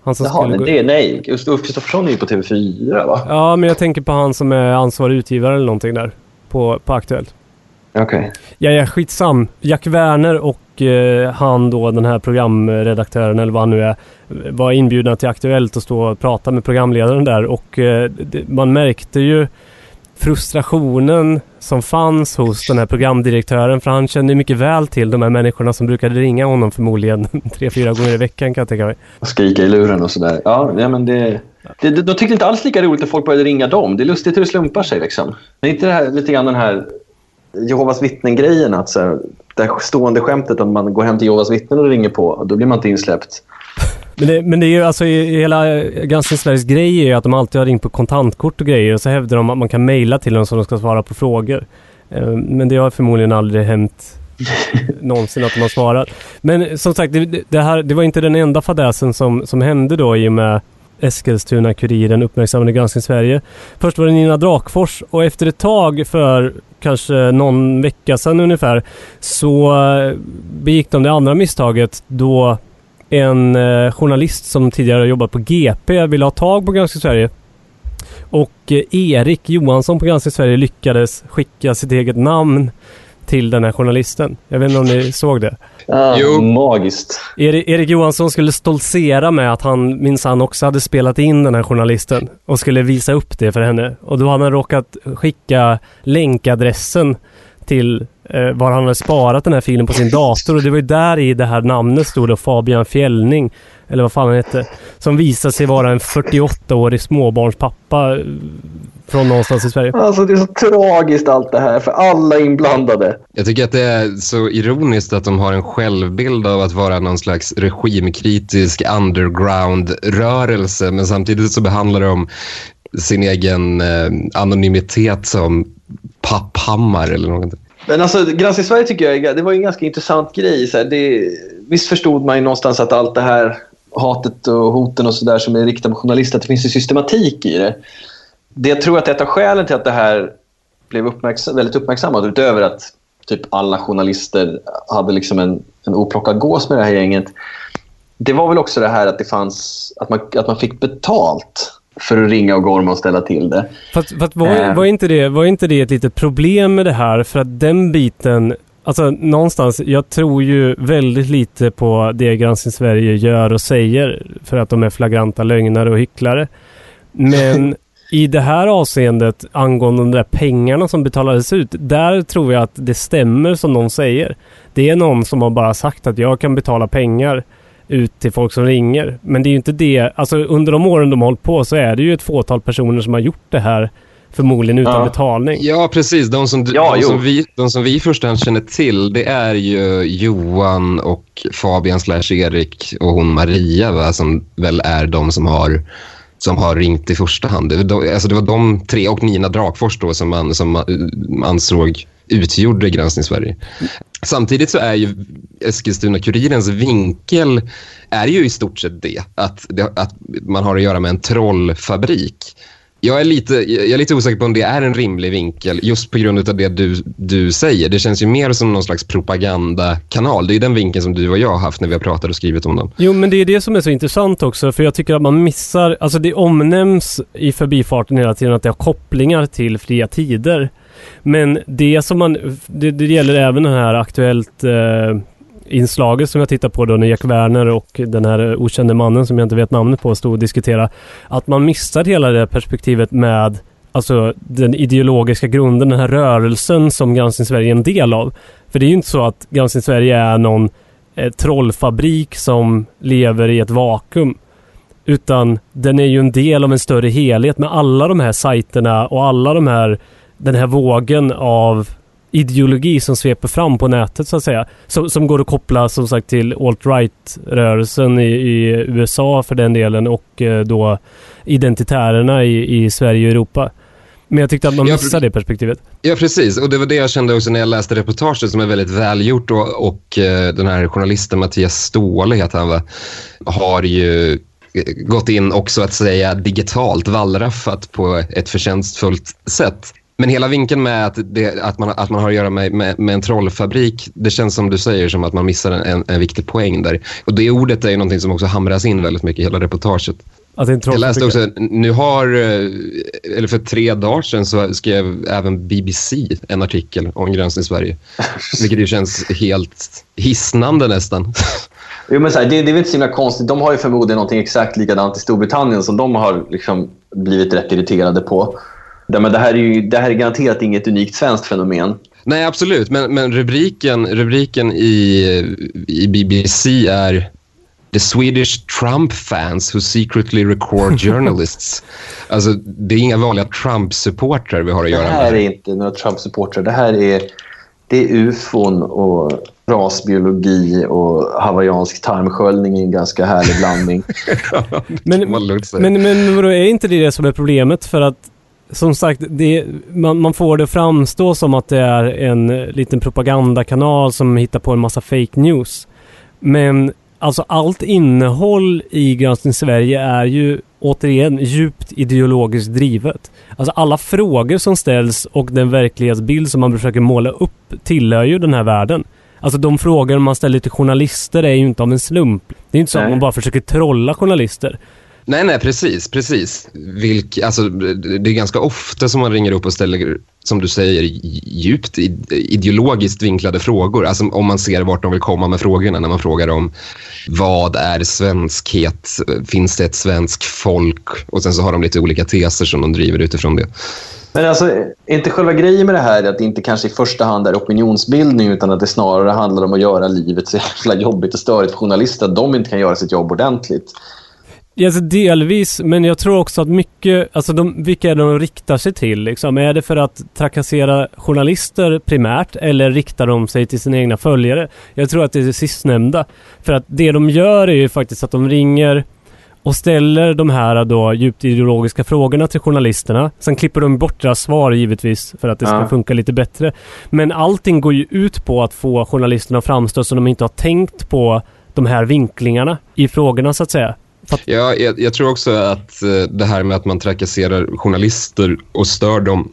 Han som Jaha, skulle men gå... det, nej. Just Ulf Kristoffersson är ju på T V fyra, va? Ja, men jag tänker på han som är ansvarig utgivare eller någonting där på, på Aktuellt. Okej. Okay. Ja, ja, skitsam. Jack Werner och eh, han då, den här programredaktören eller vad han nu är, var inbjudna till Aktuellt och stå och prata med programledaren där. Och eh, det, man märkte ju frustrationen som fanns hos den här programdirektören, för han kände mycket väl till de här människorna som brukade ringa honom förmodligen tre, fyra gånger i veckan, kan jag tänka mig. Och skrika i luren och sådär. Ja, ja men det... det de tyckte inte alls lika roligt att folk började ringa dem. Det är lustigt hur det slumpar sig liksom. Men inte det här, lite grann den här Jehovas vittnen-grejen, att så här, det stående skämtet om man går hem till Jehovas vittnen och ringer på, då blir man inte insläppt. Men det, men det är ju alltså hela Granskning Sveriges grej är ju att de alltid har ringt på kontantkort och grejer, och så hävdar de att man kan mejla till dem så de ska svara på frågor. Men det har förmodligen aldrig hänt någonsin att de har svarat. Men som sagt, det, det, här, det var inte den enda fadäsen som, som hände då i och med Eskilstuna-Kuriren uppmärksammade Granskning Sverige. Först var det Nina Drakfors, och efter ett tag, för kanske någon vecka sedan ungefär, så begick de det andra misstaget då en eh, journalist som tidigare jobbat på G P ville ha tag på Granskning Sverige. Och eh, Erik Johansson på Granskning Sverige lyckades skicka sitt eget namn till den här journalisten. Jag vet inte om ni såg det. Ah, jo. Magiskt. Erik, Erik Johansson skulle stoltsera med att han minsann också hade spelat in den här journalisten och skulle visa upp det för henne. Och då hade han råkat skicka länkadressen till eh, var han hade sparat den här filen på sin dator, och det var ju där i det här namnet stod då Fabian Fjällning, eller vad fan han hette, som visade sig vara en fyrtioåttaårig småbarnspappa från någonstans i Sverige. Alltså det är så tragiskt allt det här för alla inblandade. Jag tycker att det är så ironiskt att de har en självbild av att vara någon slags regimkritisk underground-rörelse, men samtidigt så behandlar de sin egen eh, anonymitet som papphammar eller någonting. Men alltså, Granskning Sverige tycker jag, det var en ganska intressant grej. Så här, det, visst förstod man ju någonstans att allt det här hatet och hoten och sådär som är riktat på journalister, att det finns en systematik i det. Det jag tror att ett av skälen till att det här blev uppmärksam, väldigt uppmärksammat, utöver att typ alla journalister hade liksom en, en oplockad gås med det här gänget, det var väl också det här att det fanns, att man, att man fick betalt för att ringa och gorma och ställa till det. Fast, fast var, var, inte det, var inte det ett litet problem med det här? För att den biten, alltså någonstans, jag tror ju väldigt lite på det Granskning Sverige gör och säger, för att de är flagranta lögnare och hycklare. Men i det här avseendet, angående de där pengarna som betalades ut, där tror jag att det stämmer som de säger. Det är någon som har bara sagt att jag kan betala pengar ut till folk som ringer. Men det är ju inte det. Alltså under de åren de har hållit på så är det ju ett fåtal personer som har gjort det här förmodligen utan ja. betalning. Ja, precis. De som, ja, de, som vi, de som vi först känner till, det är ju Johan och Fabian slash Erik och hon Maria, va, som väl är de som har som har ringt i första hand. Det, de, alltså det var de tre och Nina Drakfors då som man, som man ansåg utgjorde Granskning Sverige. Samtidigt så är ju Eskilstuna-Kurirens vinkel är ju i stort sett det att, det, att man har att göra med en trollfabrik. Jag är, lite, jag är lite osäker på om det är en rimlig vinkel just på grund av det du, du säger. Det känns ju mer som någon slags propagandakanal. Det är den vinkeln som du och jag har haft när vi har pratat och skrivit om den. Jo, men det är det som är så intressant också, för jag tycker att man missar, alltså det omnämns i förbifarten hela tiden att det har kopplingar till Fria Tider. Men det som man, det, det gäller även den här aktuellt eh, inslaget som jag tittar på då när Jack Werner och den här okände mannen som jag inte vet namnet på stod och diskutera, att man missar hela det perspektivet med alltså den ideologiska grunden, den här rörelsen som Granskning Sverige är en del av. För det är ju inte så att Granskning Sverige är någon eh, trollfabrik som lever i ett vakuum, utan den är ju en del av en större helhet med alla de här sajterna och alla de här, den här vågen av ideologi som sveper fram på nätet så att säga. Som, som går att koppla som sagt till alt-right-rörelsen i, i U S A för den delen och eh, då identitärerna i, i Sverige och Europa. Men jag tyckte att man missade ja, det perspektivet. Ja, precis. Och det var det jag kände också när jag läste reportaget som är väldigt välgjort och, och eh, den här journalisten Mattias Ståhle heter han, va? Har ju gått in också att säga digitalt wallraffat på ett förtjänstfullt sätt. Men hela vinkeln med att, det, att, man, att man har att göra med, med, med en trollfabrik, det känns som du säger som att man missar en, en, en viktig poäng där. Och det ordet är ju någonting som också hamras in väldigt mycket i hela reportaget. Alltså, jag läste också, nu har, eller för tre dagar sedan så skrev även B B C en artikel om Granskning Sverige. Vilket ju känns helt hisnande nästan. Jo, men så här, det, det är väl inte så himla konstigt. De har ju förmodligen någonting exakt likadant i Storbritannien som de har liksom blivit rätt irriterade på. Det, men det, här är ju, det här är garanterat inget unikt svenskt fenomen. Nej, absolut. Men, men rubriken, rubriken i, i B B C är The Swedish Trump fans who secretly record journalists. Alltså, det är inga vanliga Trump-supportrar vi har att göra med. Det här är inte några Trump-supportrar. Det här är, det är ufon och rasbiologi och hawaiiansk tarmsköljning i en ganska härlig blandning. men, men, men vadå, är inte det det som är problemet? För att som sagt, det, man, man får det framstå som att det är en liten propagandakanal som hittar på en massa fake news. Men alltså allt innehåll i Granskning Sverige är ju återigen djupt ideologiskt drivet. Alltså alla frågor som ställs och den verklighetsbild som man försöker måla upp tillhör ju den här världen. Alltså de frågor man ställer till journalister är ju inte av en slump. Det är inte så att man bara försöker trolla journalister. Nej, nej, precis, precis. Vilk, alltså, det är ganska ofta som man ringer upp och ställer, som du säger, djupt ideologiskt vinklade frågor. Alltså om man ser vart de vill komma med frågorna, när man frågar om vad är svenskhet, finns det ett svensk folk? Och sen så har de lite olika teser som de driver utifrån det. Men alltså, är inte själva grejen med det här att det inte kanske i första hand är opinionsbildning utan att det snarare handlar om att göra livet så jävla jobbigt och störigt för journalister att de inte kan göra sitt jobb ordentligt? Ja, alltså delvis, men jag tror också att mycket, alltså de, vilka är det de riktar sig till liksom? Är det för att trakassera journalister primärt eller riktar de sig till sina egna följare? Jag tror att det är det sistnämnda. För att det de gör är ju faktiskt att de ringer och ställer de här då djupt ideologiska frågorna till journalisterna. Sen klipper de bort deras svar givetvis för att det ska ja. funka lite bättre. Men allting går ju ut på att få journalisterna att framstå som de inte har tänkt på de här vinklingarna i frågorna så att säga. Ja, jag, jag tror också att eh, det här med att man trakasserar journalister och stör dem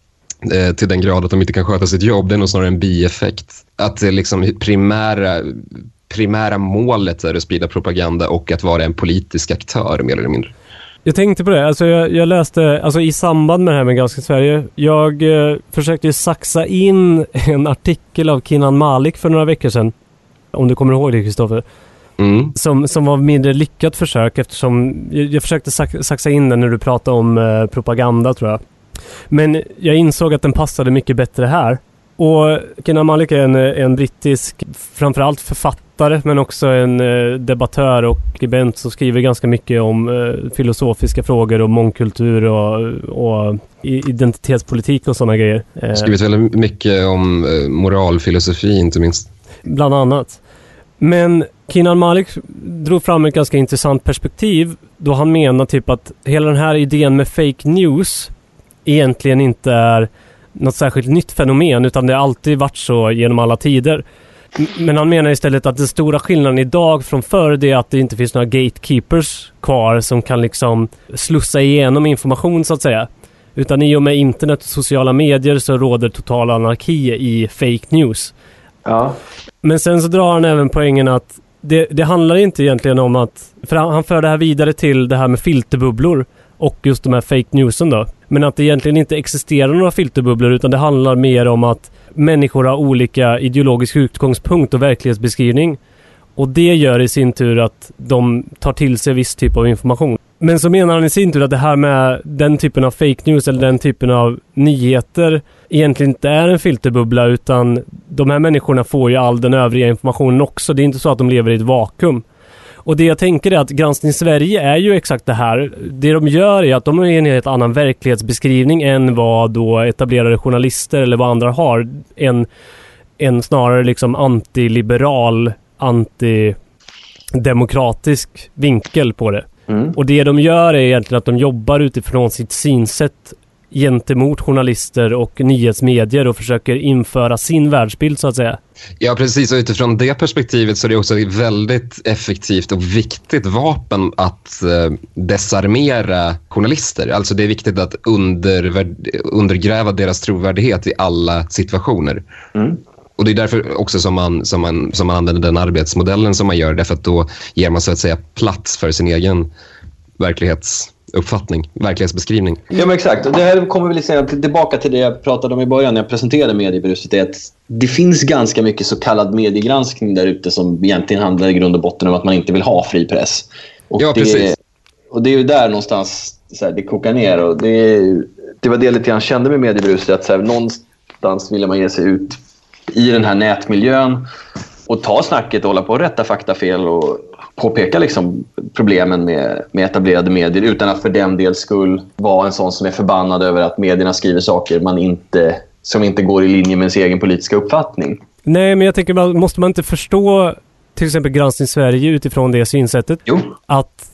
eh, till den grad att de inte kan sköta sitt jobb, det är nog snarare en bieffekt. Att det liksom primära, primära målet är att sprida propaganda och att vara en politisk aktör mer eller mindre. Jag tänkte på det, alltså jag, jag läste, alltså i samband med det här med Granskning Sverige, jag eh, försökte saxa in en artikel av Kinan Malik för några veckor sedan, om du kommer ihåg det, Kristoffer. Mm. Som, som var mindre lyckat försök eftersom jag, jag försökte sax, saxa in den när du pratade om eh, propaganda tror jag. Men jag insåg att den passade mycket bättre här. Och Kinan Malik är en, en brittisk, framförallt författare men också en eh, debattör och skribent som skriver ganska mycket om eh, filosofiska frågor och mångkultur och, och identitetspolitik och sådana grejer. Eh, skrivit väldigt mycket om eh, moralfilosofi inte minst. Bland annat. Men Kinan Malik drog fram ett ganska intressant perspektiv då han menar typ att hela den här idén med fake news egentligen inte är något särskilt nytt fenomen utan det har alltid varit så genom alla tider. Men han menar istället att den stora skillnaden idag från förr det är att det inte finns några gatekeepers kvar som kan liksom slussa igenom information så att säga. Utan i och med internet och sociala medier så råder total anarki i fake news. Ja. Men sen så drar han även poängen att det, det handlar inte egentligen om att, för han, han för det här vidare till det här med filterbubblor och just de här fake newsen då. Men att det egentligen inte existerar några filterbubblor utan det handlar mer om att människor har olika ideologisk utgångspunkt och verklighetsbeskrivning. Och det gör i sin tur att de tar till sig viss typ av information. Men så menar han i sin tur att det här med den typen av fake news eller den typen av nyheter egentligen inte är en filterbubbla utan de här människorna får ju all den övriga informationen också. Det är inte så att de lever i ett vakuum. Och det jag tänker är att Granskning Sverige är ju exakt det här. Det de gör är att de har en helt annan verklighetsbeskrivning än vad då etablerade journalister eller vad andra har. En, en snarare liksom antiliberal, antidemokratisk vinkel på det. Mm. Och det de gör är egentligen att de jobbar utifrån sitt synsätt gentemot journalister och nyhetsmedier och försöker införa sin världsbild så att säga. Ja, precis. Och utifrån det perspektivet så är det också ett väldigt effektivt och viktigt vapen att eh, desarmera journalister. Alltså det är viktigt att under, undergräva deras trovärdighet i alla situationer. Mm. Och det är därför också som man, som, man, som man använder den arbetsmodellen som man gör. Därför att då ger man så att säga plats för sin egen verklighetsuppfattning, verklighetsbeskrivning. Ja, men exakt. Och det här kommer vi liksom tillbaka till det jag pratade om i början när jag presenterade mediebruset. Det, att det finns ganska mycket så kallad mediegranskning där ute som egentligen handlar i grund och botten om att man inte vill ha fri press. Och ja, det, precis. Och det är ju där någonstans så här, det kokar ner. Och det, det var det lite jag kände med mediebruset. Att så här, någonstans ville man ge sig ut i den här nätmiljön och ta snacket och hålla på och rätta faktafel och påpeka liksom problemen med, med etablerade medier utan att för den del skull vara en sån som är förbannad över att medierna skriver saker man inte, som inte går i linje med ens egen politiska uppfattning. Nej, men jag tänker, måste man inte förstå till exempel Granskning Sverige utifrån det synsättet? Jo. Att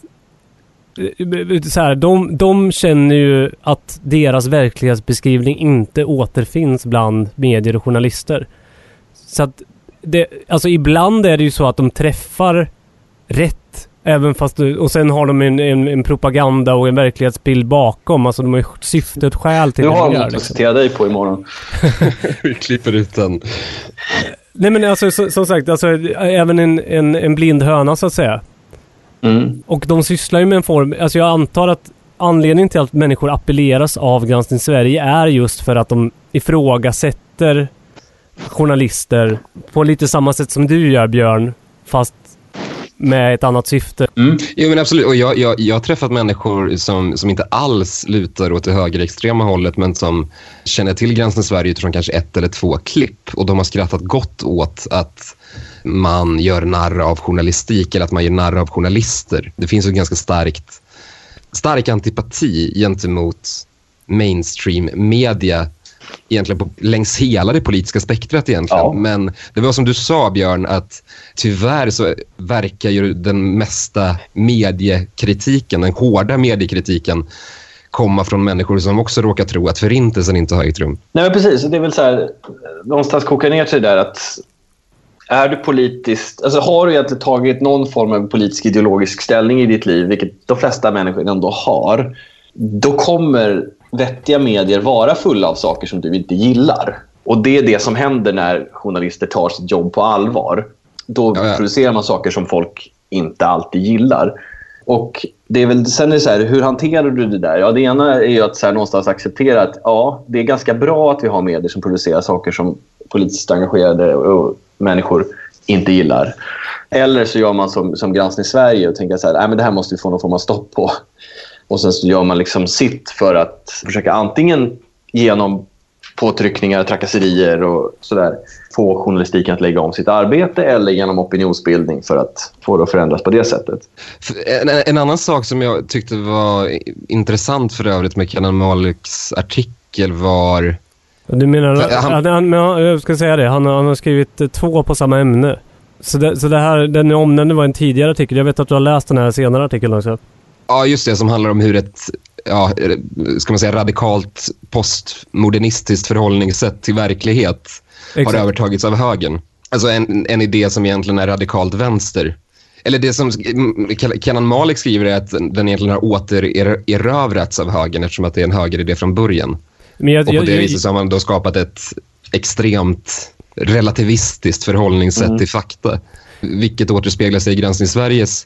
så här, de, de känner ju att deras verklighetsbeskrivning inte återfinns bland medier och journalister. Så att det, alltså ibland är det ju så att de träffar rätt, även fast och sen har de en, en, en propaganda och en verklighetsbild bakom. Alltså de har ju syftet skäl till det. Nu har de att citera dig på imorgon. Vi klipper ut den. Nej, men alltså så, som sagt, alltså, även en, en, en blind höna så att säga. Mm. Och de sysslar ju med en form, alltså jag antar att anledningen till att människor appelleras av Granskning Sverige är just för att de ifrågasätter journalister på lite samma sätt som du gör, Björn, fast med ett annat syfte. Mm. Jo, men absolut. Och jag, jag, jag har träffat människor som, som inte alls lutar åt det högerextrema hållet men som känner till Granskning Sverige utifrån kanske ett eller två klipp. Och de har skrattat gott åt att man gör narr av journalistik eller att man gör narr av journalister. Det finns ju ganska starkt, stark antipati gentemot mainstream media egentligen på, längs hela det politiska spektrat egentligen. Ja. Men det var som du sa, Björn, att tyvärr så verkar ju den mesta mediekritiken, den hårda mediekritiken komma från människor som också råkar tro att förintelsen inte har ägt rum. Nej, men precis. Det är väl så här, någonstans kokar ner sig där att är du politiskt, alltså har du egentligen tagit någon form av politisk ideologisk ställning i ditt liv, vilket de flesta människor ändå har, då kommer vettiga medier vara fulla av saker som du inte gillar. Och det är det som händer när journalister tar sitt jobb på allvar. Då ja, ja. producerar man saker som folk inte alltid gillar. Och det är väl, sen är det så här, hur hanterar du det där? Ja, det ena är ju att så här, någonstans acceptera att ja, det är ganska bra att vi har medier som producerar saker som politiskt engagerade och människor inte gillar. Eller så gör man som, som Granskning Sverige och tänker så här, nej, men det här måste vi få någon form av stopp på. Och sen så gör man liksom sitt för att försöka antingen genom påtryckningar, trakasserier och sådär få journalistiken att lägga om sitt arbete eller genom opinionsbildning för att få det att förändras på det sättet. En, en annan sak som jag tyckte var intressant för övrigt med Kenan Maliks artikel var... Du menar, han, han, jag ska säga det, han, han har skrivit två på samma ämne. Så det, så det här, den omnämnde var en tidigare artikel. Jag vet att du har läst den här senare artikeln också. Ja, just det, som handlar om hur ett ja, ska man säga, radikalt postmodernistiskt förhållningssätt till verklighet Exakt. har övertagits av högern. Alltså en, en idé som egentligen är radikalt vänster. Eller det som Kenan Malik skriver är att den egentligen har återerövrats av högern eftersom att det är en högeridé från början. Men jag, och på det jag, viset så har man då skapat ett extremt relativistiskt förhållningssätt mm. till fakta. Vilket återspeglar sig i Granskning Sveriges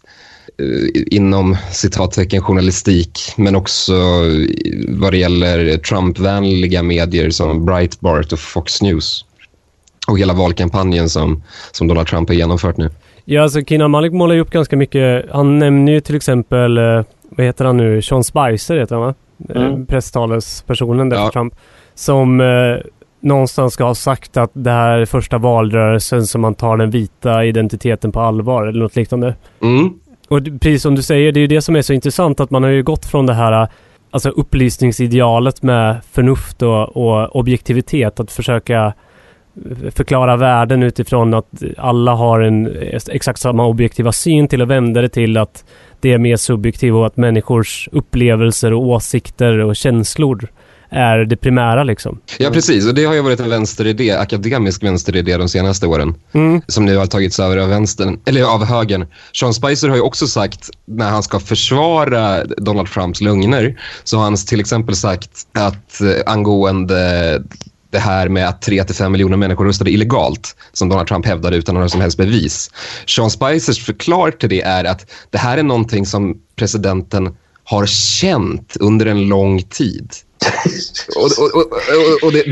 inom citattecken journalistik men också vad det gäller Trump-vänliga medier som Breitbart och Fox News och hela valkampanjen som, som Donald Trump har genomfört nu. Ja, alltså Kenan Malik målar ju upp ganska mycket. Han nämner ju till exempel vad heter han nu? Sean Spicer heter han, va? Mm. Presstalespersonen där ja. för Trump som eh, någonstans ska ha sagt att det här är första valrörelsen som man tar den vita identiteten på allvar eller något liknande. Mm. Och precis som du säger, det är ju det som är så intressant att man har ju gått från det här alltså upplysningsidealet med förnuft och, och objektivitet att försöka förklara världen utifrån att alla har en exakt samma objektiva syn till att vända det till att det är mer subjektivt och att människors upplevelser och åsikter och känslor är det primära liksom. Ja, precis. Och det har ju varit en vänsteridé, akademisk vänsteridé de senaste åren. Mm. Som nu har tagits över av vänstern, eller av högern. Sean Spicer har ju också sagt, när han ska försvara Donald Trumps lögner, så har han till exempel sagt att eh, angående det här med att tre till fem miljoner människor röstade illegalt, som Donald Trump hävdade utan några som helst bevis. Sean Spicers förklar till det är att det här är någonting som presidenten har känt under en lång tid. och, och, och, och det,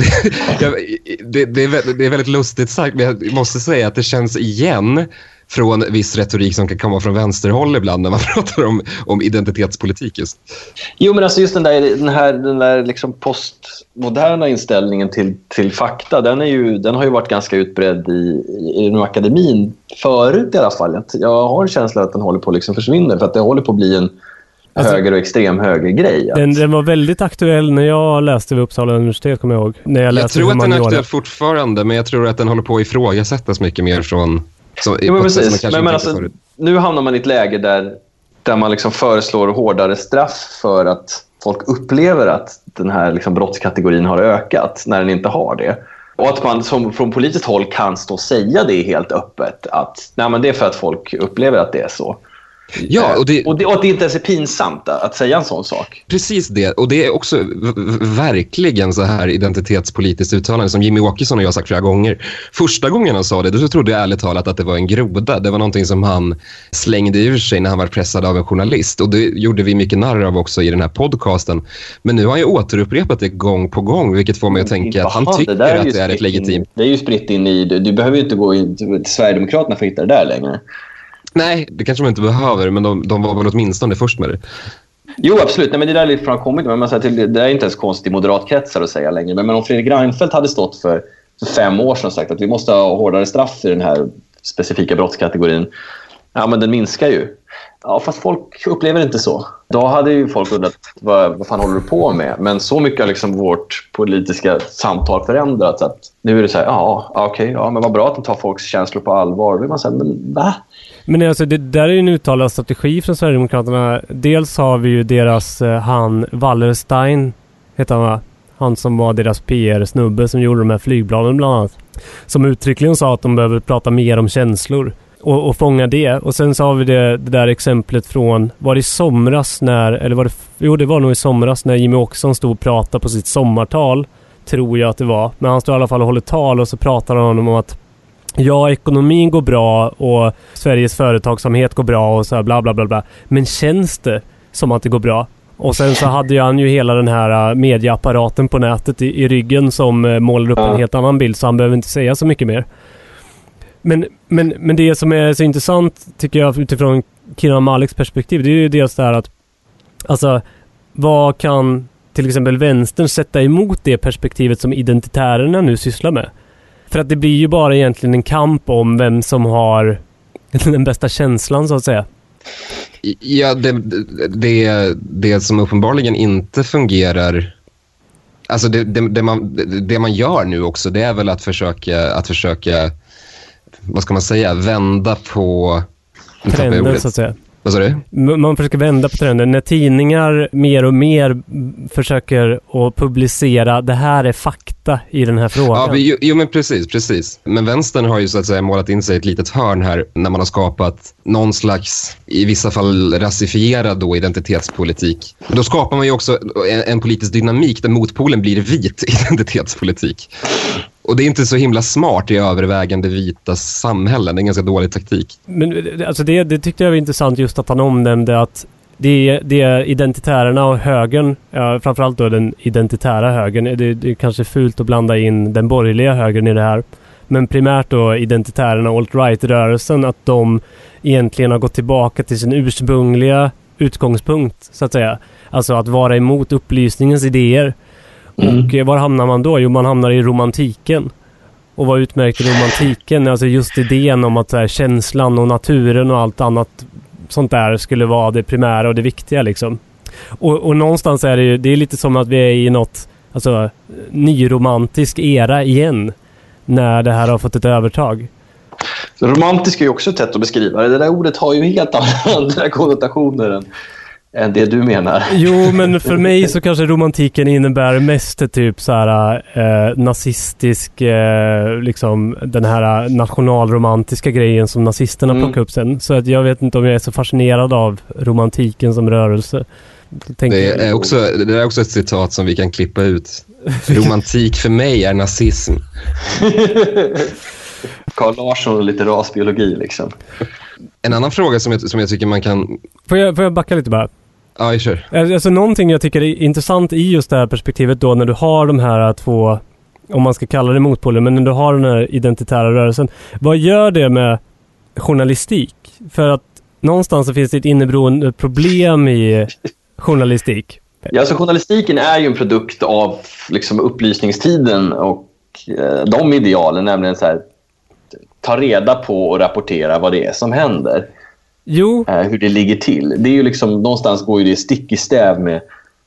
det, det, är, det är väldigt lustigt sagt, men jag måste säga att det känns igen från viss retorik som kan komma från vänsterhåll ibland när man pratar om, om identitetspolitik just. Jo, men alltså just den där, den här, den där liksom postmoderna inställningen till, till fakta, den, är ju, den har ju varit ganska utbredd i, i den akademin förut i alla fall. Jag har en känsla att den håller på att liksom försvinna, för att det håller på att bli en alltså, höger och extrem höger grej. Att... Den, den var väldigt aktuell när jag läste vid Uppsala universitet, kommer jag ihåg. När jag, jag tror att den är aktuell fortfarande, men jag tror att den håller på att ifrågasättas mycket mer från... Så, ja, men precis. Men, men alltså, nu hamnar man i ett läge där, där man liksom föreslår hårdare straff för att folk upplever att den här liksom brottskategorin har ökat när den inte har det. Och att man som, från politiskt håll kan stå och säga det helt öppet. Att nej, men det är för att folk upplever att det är så. Ja, och, det, och, det, och att det inte ens är pinsamt att säga en sån sak. Precis det. Och det är också v- verkligen så här identitetspolitiskt uttalande som Jimmy Åkesson och jag har sagt flera gånger. Första gången han sa det, då trodde jag ärligt talat att det var en groda. Det var någonting som han slängde ur sig när han var pressad av en journalist. Och det gjorde vi mycket narr av också i den här podcasten. Men nu har han ju återupprepat det gång på gång, vilket får mig att tänka att han tycker det att det är ett legitimt... Det är ju spritt in i... Du behöver ju inte gå in till Sverigedemokraterna för att hitta det där längre. Nej, det kanske man inte behöver, men de, de var väl åtminstone först med det. Jo, absolut. Nej, men det där är lite framkommit. Men man säger till, det är inte ens konstigt i moderatkretsar att säga längre. Men, men om Fredrik Reinfeldt hade stått för, för fem år sedan och sagt att vi måste ha hårdare straff i den här specifika brottskategorin, ja, men den minskar ju. Ja, fast folk upplever inte så. Då hade ju folk undrat, vad, vad fan håller du på med? Men så mycket har liksom vårt politiska samtal förändrats att nu är det så här, ja, okej, okay, ja, men vad bra att de tar folks känslor på allvar. Då vill man säga, men va? Men alltså, det där är ju en uttalad strategi från Sverigedemokraterna. Dels har vi ju deras, eh, han Wallerstein, heter han va? Han som var deras P R-snubbe som gjorde de här flygbladen bland annat. Som uttryckligen sa att de behöver prata mer om känslor. Och, och fånga det. Och sen så har vi det, det där exemplet från, var det i somras när, eller var det, jo det var nog i somras när Jimmy Åkesson stod och pratade på sitt sommartal, tror jag att det var. Men han stod i alla fall och håller tal och så pratar han om att ja, ekonomin går bra och Sveriges företagsamhet går bra och så här bla bla bla bla. Men känns det som att det går bra? Och sen så hade han ju hela den här medieapparaten på nätet i, i ryggen som målar upp en helt annan bild, så han behöver inte säga så mycket mer. Men, men, men det som är så intressant tycker jag utifrån Kiran Maliks perspektiv, det är ju dels det här att alltså, vad kan till exempel vänstern sätta emot det perspektivet som identitärerna nu sysslar med? För att det blir ju bara egentligen en kamp om vem som har den bästa känslan så att säga. Ja, det, det, det som uppenbarligen inte fungerar, alltså det, det, det, man, det man gör nu också, det är väl att försöka, att försöka vad ska man säga, vända på trenden så att säga. Vad sa du? Man försöker vända på trenden. När tidningar mer och mer försöker att publicera det här är fakta i den här frågan. Ja, jo, jo men precis, precis. Men vänstern har ju så att säga målat in sig ett litet hörn här när man har skapat någon slags, i vissa fall rasifierad då, identitetspolitik. Då skapar man ju också en, en politisk dynamik där motpolen blir vit identitetspolitik. Och det är inte så himla smart i övervägande vita samhällen. Det är en ganska dålig taktik. Men alltså det, det tyckte jag var intressant just att han omnämnde att det, det är identitärerna och högern, ja, framförallt då den identitära högern. Det, det är kanske fult att blanda in den borgerliga högern i det här. Men primärt då identitärerna och alt-right-rörelsen, att de egentligen har gått tillbaka till sin ursprungliga utgångspunkt så att säga. Alltså att vara emot upplysningens idéer. Mm. Och var hamnar man då? Jo, man hamnar i romantiken. Och vad utmärker romantiken? Alltså just idén om att så här, känslan och naturen och allt annat sånt där skulle vara det primära och det viktiga liksom. Och, och någonstans är det ju, det är lite som att vi är i något alltså nyromantisk era igen när det här har fått ett övertag. Romantisk är ju också tätt att beskriva. Det där ordet har ju helt andra konnotationer än än det du menar. Jo, men för mig så kanske romantiken innebär mest typ så här eh, nazistisk, eh, liksom den här nationalromantiska grejen som nazisterna mm. plockade upp sen. Så att jag vet inte om jag är så fascinerad av romantiken som rörelse. Det är, också, det är också ett citat som vi kan klippa ut. Romantik för mig är nazism. Carl Larsson och lite rasbiologi liksom. En annan fråga som jag, som jag tycker man kan... Får jag, får jag backa lite bara? Ja, jag kör. Alltså någonting jag tycker är intressant i just det här perspektivet då när du har de här två, om man ska kalla det motpoler, men när du har den här identitära rörelsen. Vad gör det med journalistik? För att någonstans så finns det ett inneboende problem i journalistik. Ja, alltså journalistiken är ju en produkt av liksom upplysningstiden och eh, de idealen, nämligen så här, ta reda på och rapportera vad det är som händer. Jo. Eh, hur det ligger till. Det är ju liksom, någonstans går ju det stick i stäv med,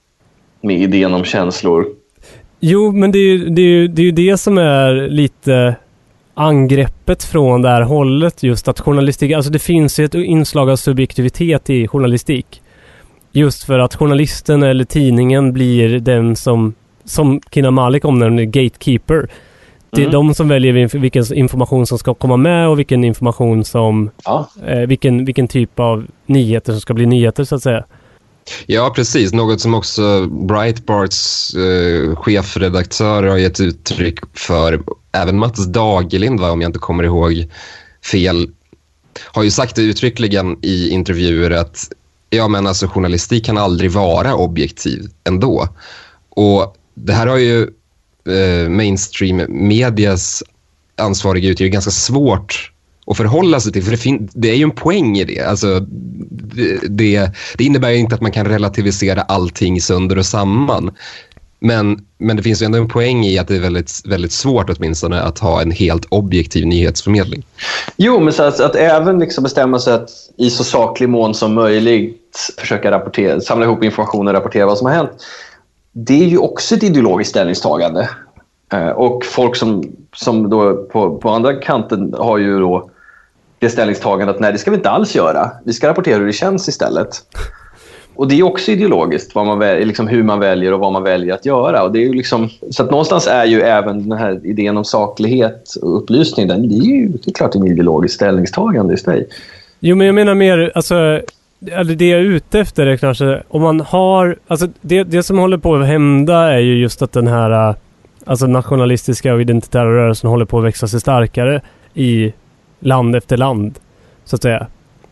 med idén om känslor. Jo, men det är ju det, är ju, det, är ju det som är lite angreppet från det här hållet, just att journalistik, alltså det finns ju ett inslag av subjektivitet i journalistik. Just för att journalisten eller tidningen blir den som, som Kina Malik omnämner, gatekeeper. Det är mm. de som väljer vilken information som ska komma med och vilken information som, ja. eh, vilken, vilken typ av nyheter som ska bli nyheter så att säga. Ja, precis. Något som också Breitbarts eh, chefredaktör har gett uttryck för. Även Mats Dagelind, va, om jag inte kommer ihåg fel, har ju sagt det uttryckligen i intervjuer att ja, men alltså, journalistik kan aldrig vara objektiv ändå. Och det här har ju eh, mainstream medias ansvariga utgör ganska svårt att förhålla sig till, för det, fin- det är ju en poäng i det. Alltså, det, det, det innebär ju inte att man kan relativisera allting sönder och samman. Men, men det finns ju ändå en poäng i att det är väldigt, väldigt svårt åtminstone att ha en helt objektiv nyhetsförmedling. Jo, men så att, att även liksom bestämma sig att i så saklig mån som möjligt försöka rapportera, samla ihop information och rapportera vad som har hänt. Det är ju också ett ideologiskt ställningstagande. Eh, och folk som, som då på, på andra kanten har ju då det ställningstagandet att nej, det ska vi inte alls göra. Vi ska rapportera hur det känns istället. Och det är också ideologiskt vad man väl, liksom hur man väljer och vad man väljer att göra. Och det är ju liksom, så att någonstans är ju även den här idén om saklighet och upplysning, den, det är ju det är klart en ideologisk ställningstagande i sig. Jo, men jag menar mer, alltså det jag är ute efter är kanske, om man har, alltså det, det som håller på att hända är ju just att den här alltså nationalistiska och identitära rörelsen håller på att växa sig starkare i land efter land, så att säga.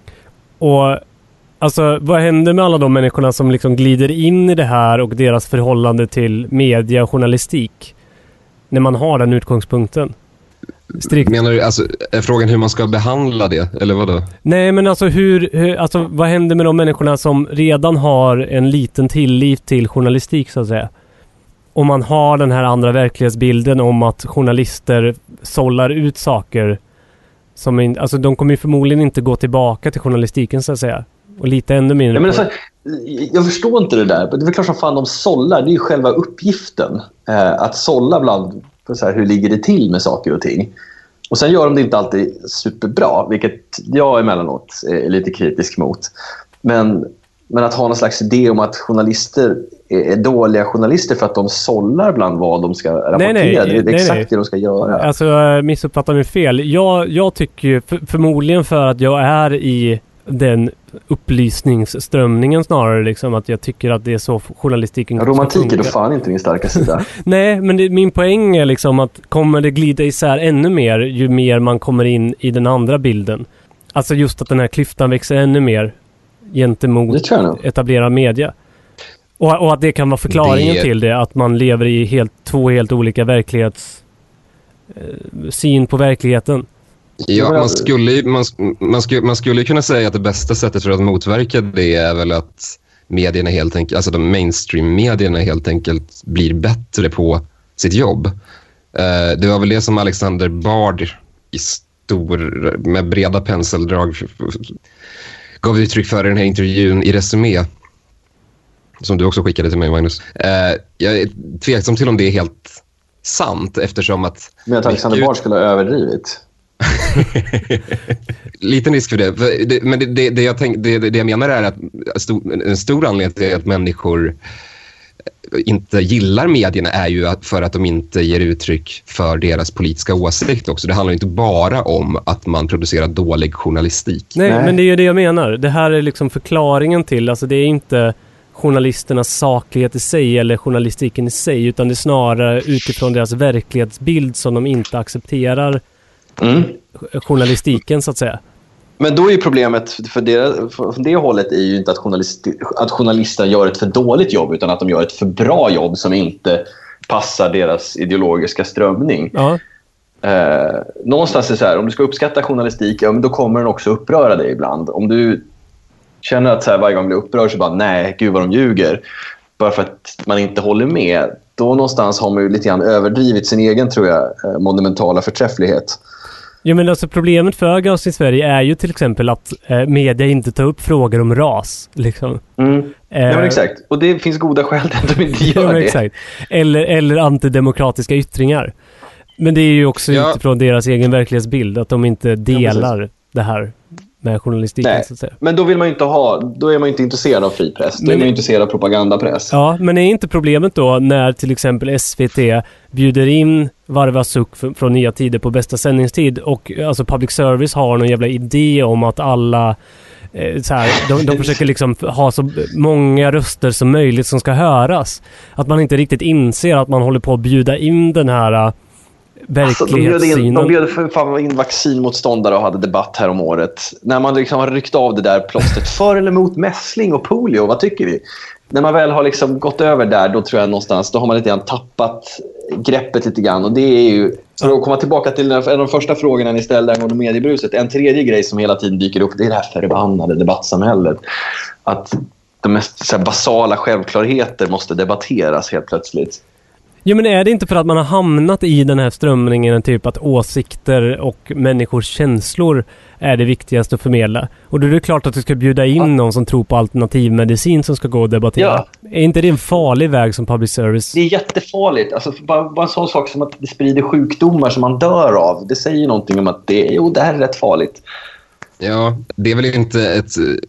Och alltså, vad händer med alla de människorna som liksom glider in i det här och deras förhållande till media och journalistik när man har den utgångspunkten? Strikt. Menar du, alltså, är frågan hur man ska behandla det, eller vad då? Nej, men alltså, hur, hur, alltså vad händer med de människorna som redan har en liten tillit till journalistik, så att säga? Om man har den här andra verklighetsbilden om att journalister sållar ut saker som in, alltså de kommer ju förmodligen inte gå tillbaka till journalistiken, så att säga. Och lite ännu mindre. Ja, men alltså, jag förstår inte det där. Det är väl klart som fan de sållar. Det är ju själva uppgiften. Eh, att sålla bland så här, hur ligger det till med saker och ting. Och sen gör de det inte alltid superbra. Vilket jag emellanåt är lite kritisk mot. Men, men att ha någon slags idé om att journalister är dåliga journalister för att de sållar bland vad de ska rapportera. Nej, nej, det är nej, exakt nej. det de ska göra. Alltså, missuppfattar mig fel. Jag, jag tycker ju för, förmodligen för att jag är i den upplysningsströmningen snarare, liksom, att jag tycker att det är så journalistiken... Ja, romantik är då fan inte min starka sida. Nej, men det, min poäng är liksom att kommer det glida isär ännu mer ju mer man kommer in i den andra bilden. Alltså just att den här klyftan växer ännu mer gentemot etablerad media. Och, och att det kan vara förklaringen det... till det, att man lever i helt, två helt olika verklighets eh, syn på verkligheten. Ja, man skulle, man, man, skulle, man skulle kunna säga att det bästa sättet för att motverka det är väl att medierna helt enkelt, alltså de mainstream-medierna helt enkelt blir bättre på sitt jobb. Uh, det var väl det som Alexander Bard i stor, med breda penseldrag gav uttryck för i den här intervjun i Resumé, som du också skickade till mig, Magnus. Uh, jag är tveksam till om det är helt sant, eftersom att... Men att Alexander Bard skulle ha överdrivit? Liten risk för det. För det men det, det, det, jag tänk, det, det jag menar är att stor, en stor anledning till att människor inte gillar medierna är ju att, för att de inte ger uttryck för deras politiska åsikt också. Det handlar inte bara om att man producerar dålig journalistik. Nej, Nej. men det är ju det jag menar. Det här är liksom förklaringen till, alltså det är inte journalisternas saklighet i sig eller journalistiken i sig, utan det är snarare utifrån deras verklighetsbild som de inte accepterar mm. journalistiken så att säga. Men då är ju problemet för det, för det hållet är ju inte att, journalist, att journalisterna gör ett för dåligt jobb, utan att de gör ett för bra jobb som inte passar deras ideologiska strömning. Ja. Eh, någonstans är det så här, om du ska uppskatta journalistik, ja, men då kommer den också uppröra dig ibland. Om du känner att så här, varje gång du blir upprörd så bara, nej, gud vad de ljuger, bara för att man inte håller med, då någonstans har man ju lite grann överdrivit sin egen, tror jag, monumentala förträfflighet. Ja, men alltså problemet för oss i Sverige är ju till exempel att eh, media inte tar upp frågor om ras. Liksom. Mm. Eh, ja, men exakt. Och det finns goda skäl till att de inte gör ja, det. Exakt. Eller, eller antidemokratiska yttringar. Men det är ju också ja. utifrån deras egen verklighetsbild att de inte delar ja, det här med journalistiken. Nej. Så att säga. Men då vill man ju inte ha, då är man ju inte intresserad av fri press. Då men, är man ju intresserad av propagandapress. Ja, men är inte problemet då när till exempel S V T bjuder in Varva Suck från Nya Tider på bästa sändningstid och alltså public service har någon jävla idé om att alla eh, så här, de, de försöker liksom ha så många röster som möjligt som ska höras. Att man inte riktigt inser att man håller på att bjuda in den här Alltså, de bjöd in, de bjöd för fan in vaccinmotståndare och hade debatt här om året. När man liksom har ryckt av det där plåstret för eller mot mässling och polio, vad tycker vi? När man väl har liksom gått över där, då tror jag någonstans, då har man lite grann tappat greppet lite grann. Och det är ju, för att komma tillbaka till en av de första frågorna ni ställde angående mediebruset, en tredje grej som hela tiden dyker upp, det är det här förbannade debattsamhället. Att de mest så här, basala självklarheter måste debatteras helt plötsligt. Jo, men är det inte för att man har hamnat i den här strömningen typ att åsikter och människors känslor är det viktigaste att förmedla? Och då är det klart att du ska bjuda in ja. någon som tror på alternativmedicin som ska gå och debattera. Ja. Är inte det en farlig väg som public service? Det är jättefarligt. Alltså, bara, bara en sån sak som att det sprider sjukdomar som man dör av. Det säger någonting om att det, jo, det här är rätt farligt. Ja, det är väl inte ett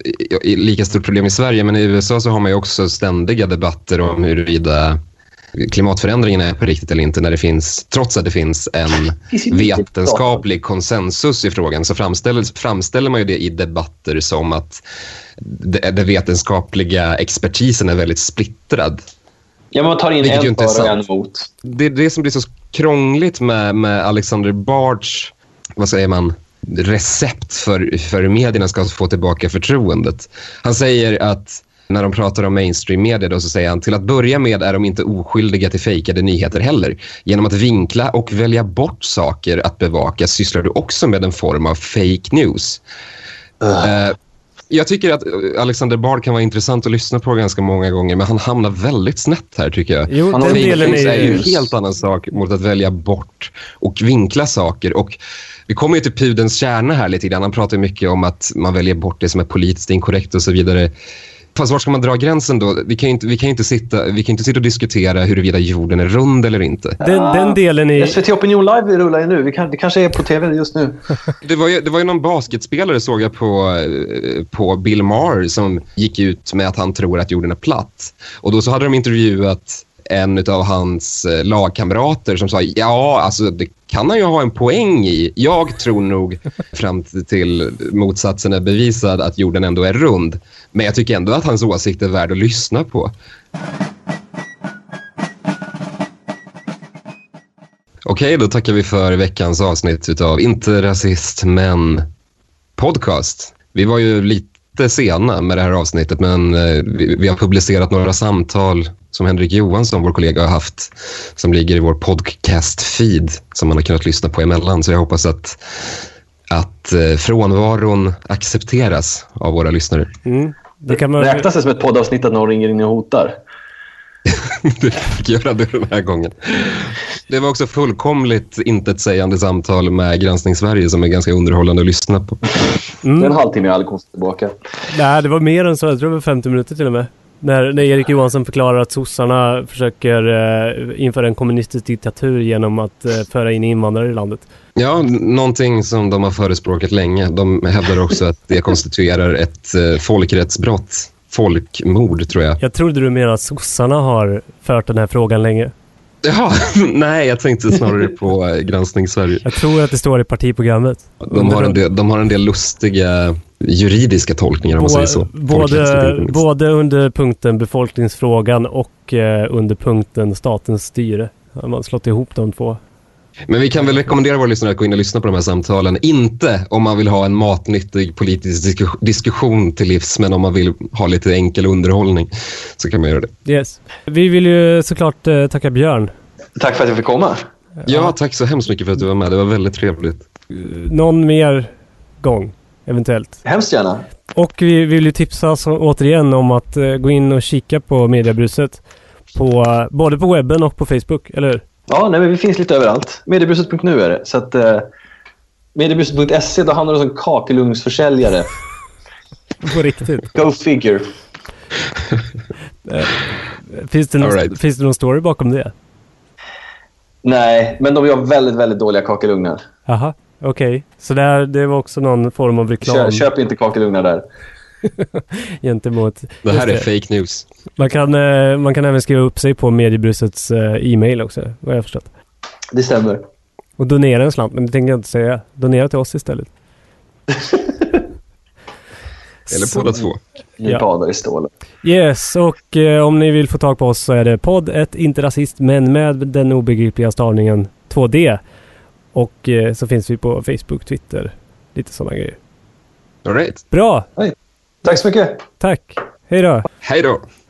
lika stort problem i Sverige, men i U S A så har man ju också ständiga debatter om huruvida klimatförändringen är på riktigt eller inte, när det finns, trots att det finns en vetenskaplig konsensus i frågan, så framställer, framställer man ju det i debatter som att det, det vetenskapliga expertisen är väldigt splittrad. Ja, man tar in Vilket en för och en emot. Det är det som blir så krångligt med, med Alexander Bards, vad säger man, recept för, för hur medierna ska få tillbaka förtroendet. Han säger att när de pratar om mainstream-media då, så säger han, till att börja med är de inte oskyldiga till fejkade nyheter heller. Genom att vinkla och välja bort saker att bevaka sysslar du också med en form av fake news. Uh. Uh, jag tycker att Alexander Bard kan vara intressant att lyssna på ganska många gånger, men han hamnar väldigt snett här tycker jag. Jo, den delen är, är ju en helt annan sak mot att välja bort och vinkla saker. Och vi kommer ju till pudens kärna här lite grann. Han pratar mycket om att man väljer bort det som är politiskt inkorrekt och så vidare. Fast var ska man dra gränsen då? Vi kan ju inte, vi kan inte, sitta, vi kan inte sitta och diskutera huruvida jorden är rund eller inte. Den, den delen är... S V T Opinion Live rullar ju nu. Vi kan, det kanske är på tv just nu. Det var ju, det var ju någon basketspelare, såg jag på, på Bill Maher, som gick ut med att han tror att jorden är platt. Och då så hade de intervjuat en av hans lagkamrater som sa, ja, alltså det kan han ju ha en poäng i. Jag tror nog fram till motsatsen är bevisad att jorden ändå är rund. Men jag tycker ändå att hans åsikt är värd att lyssna på. Okej, då tackar vi för veckans avsnitt utav Inte rasist men podcast. Vi var ju lite sena med det här avsnittet, men vi, vi har publicerat några samtal som Henrik Johansson, vår kollega, har haft, som ligger i vår podcast-feed som man har kunnat lyssna på emellan. Så jag hoppas att, att frånvaron accepteras av våra lyssnare. Mm. Det kan man... Räknas det som ett poddavsnitt att någon ringer in och hotar? Du fick göra det den här gången. Det var också fullkomligt intetsägande samtal med Granskning Sverige som är ganska underhållande att lyssna på. Mm. Det är en halvtimme jag hade konstigt tillbaka. Nej, det var mer än så. Jag tror det var femtio minuter till och med. När, när Erik Johansson förklarar att sossarna försöker eh, införa en kommunistisk diktatur genom att eh, föra in invandrare i landet. Ja, någonting som de har förespråkat länge. De hävdar också att det konstituerar ett eh, folkrättsbrott. Folkmord, tror jag. Jag trodde du menade att sossarna har fört den här frågan länge. Ja, nej, jag tänkte snarare på eh, Granskning Sverige. Jag tror att det står i partiprogrammet. De har en del, de har en del lustiga juridiska tolkningar, om man säger så. Både, både under punkten befolkningsfrågan och eh, under punkten statens styre. Man har slått ihop de två. Men vi kan väl rekommendera våra lyssnare att gå in och lyssna på de här samtalen. Inte om man vill ha en matnyttig politisk diskussion till livs, men om man vill ha lite enkel underhållning så kan man göra det. Yes. Vi vill ju såklart eh, tacka Björn. Tack för att jag fick komma. Ja, tack så hemskt mycket för att du var med. Det var väldigt trevligt. Någon mer gång, eventuellt. Hemskt gärna. Och vi vill ju tipsa så, återigen om att eh, gå in och kika på Mediabruset. På, både på webben och på Facebook, eller hur? Ja, nej, men vi finns lite överallt. Mediabruset punkt nu är det. Så att eh, mediabruset punkt se, då handlar det om en kakelugnsförsäljare. På riktigt. Go figure. finns, det någon, right. finns det någon story bakom det? Nej, men de gör väldigt, väldigt dåliga kakelugnar. Aha, okej. Okay. Så där, det var också någon form av reklam. Köp, köp inte kakelugnar där. Gentemot... Det här är fake news. Man kan, man kan även skriva upp sig på Mediebrusets e-mail också, vad jag har förstått. Det stämmer. Och donera en slant, men det tänkte jag inte säga. Donera till oss istället. Eller båda två. Ni ja. badar i stålet. Yes, och eh, om ni vill få tag på oss så är det podd ett inte rasist, men med den obegripliga stavningen två D. Och eh, så finns vi på Facebook, Twitter, lite sådana grejer. All right. Bra! Hej. Tack så mycket. Tack. Hej då. Hej då.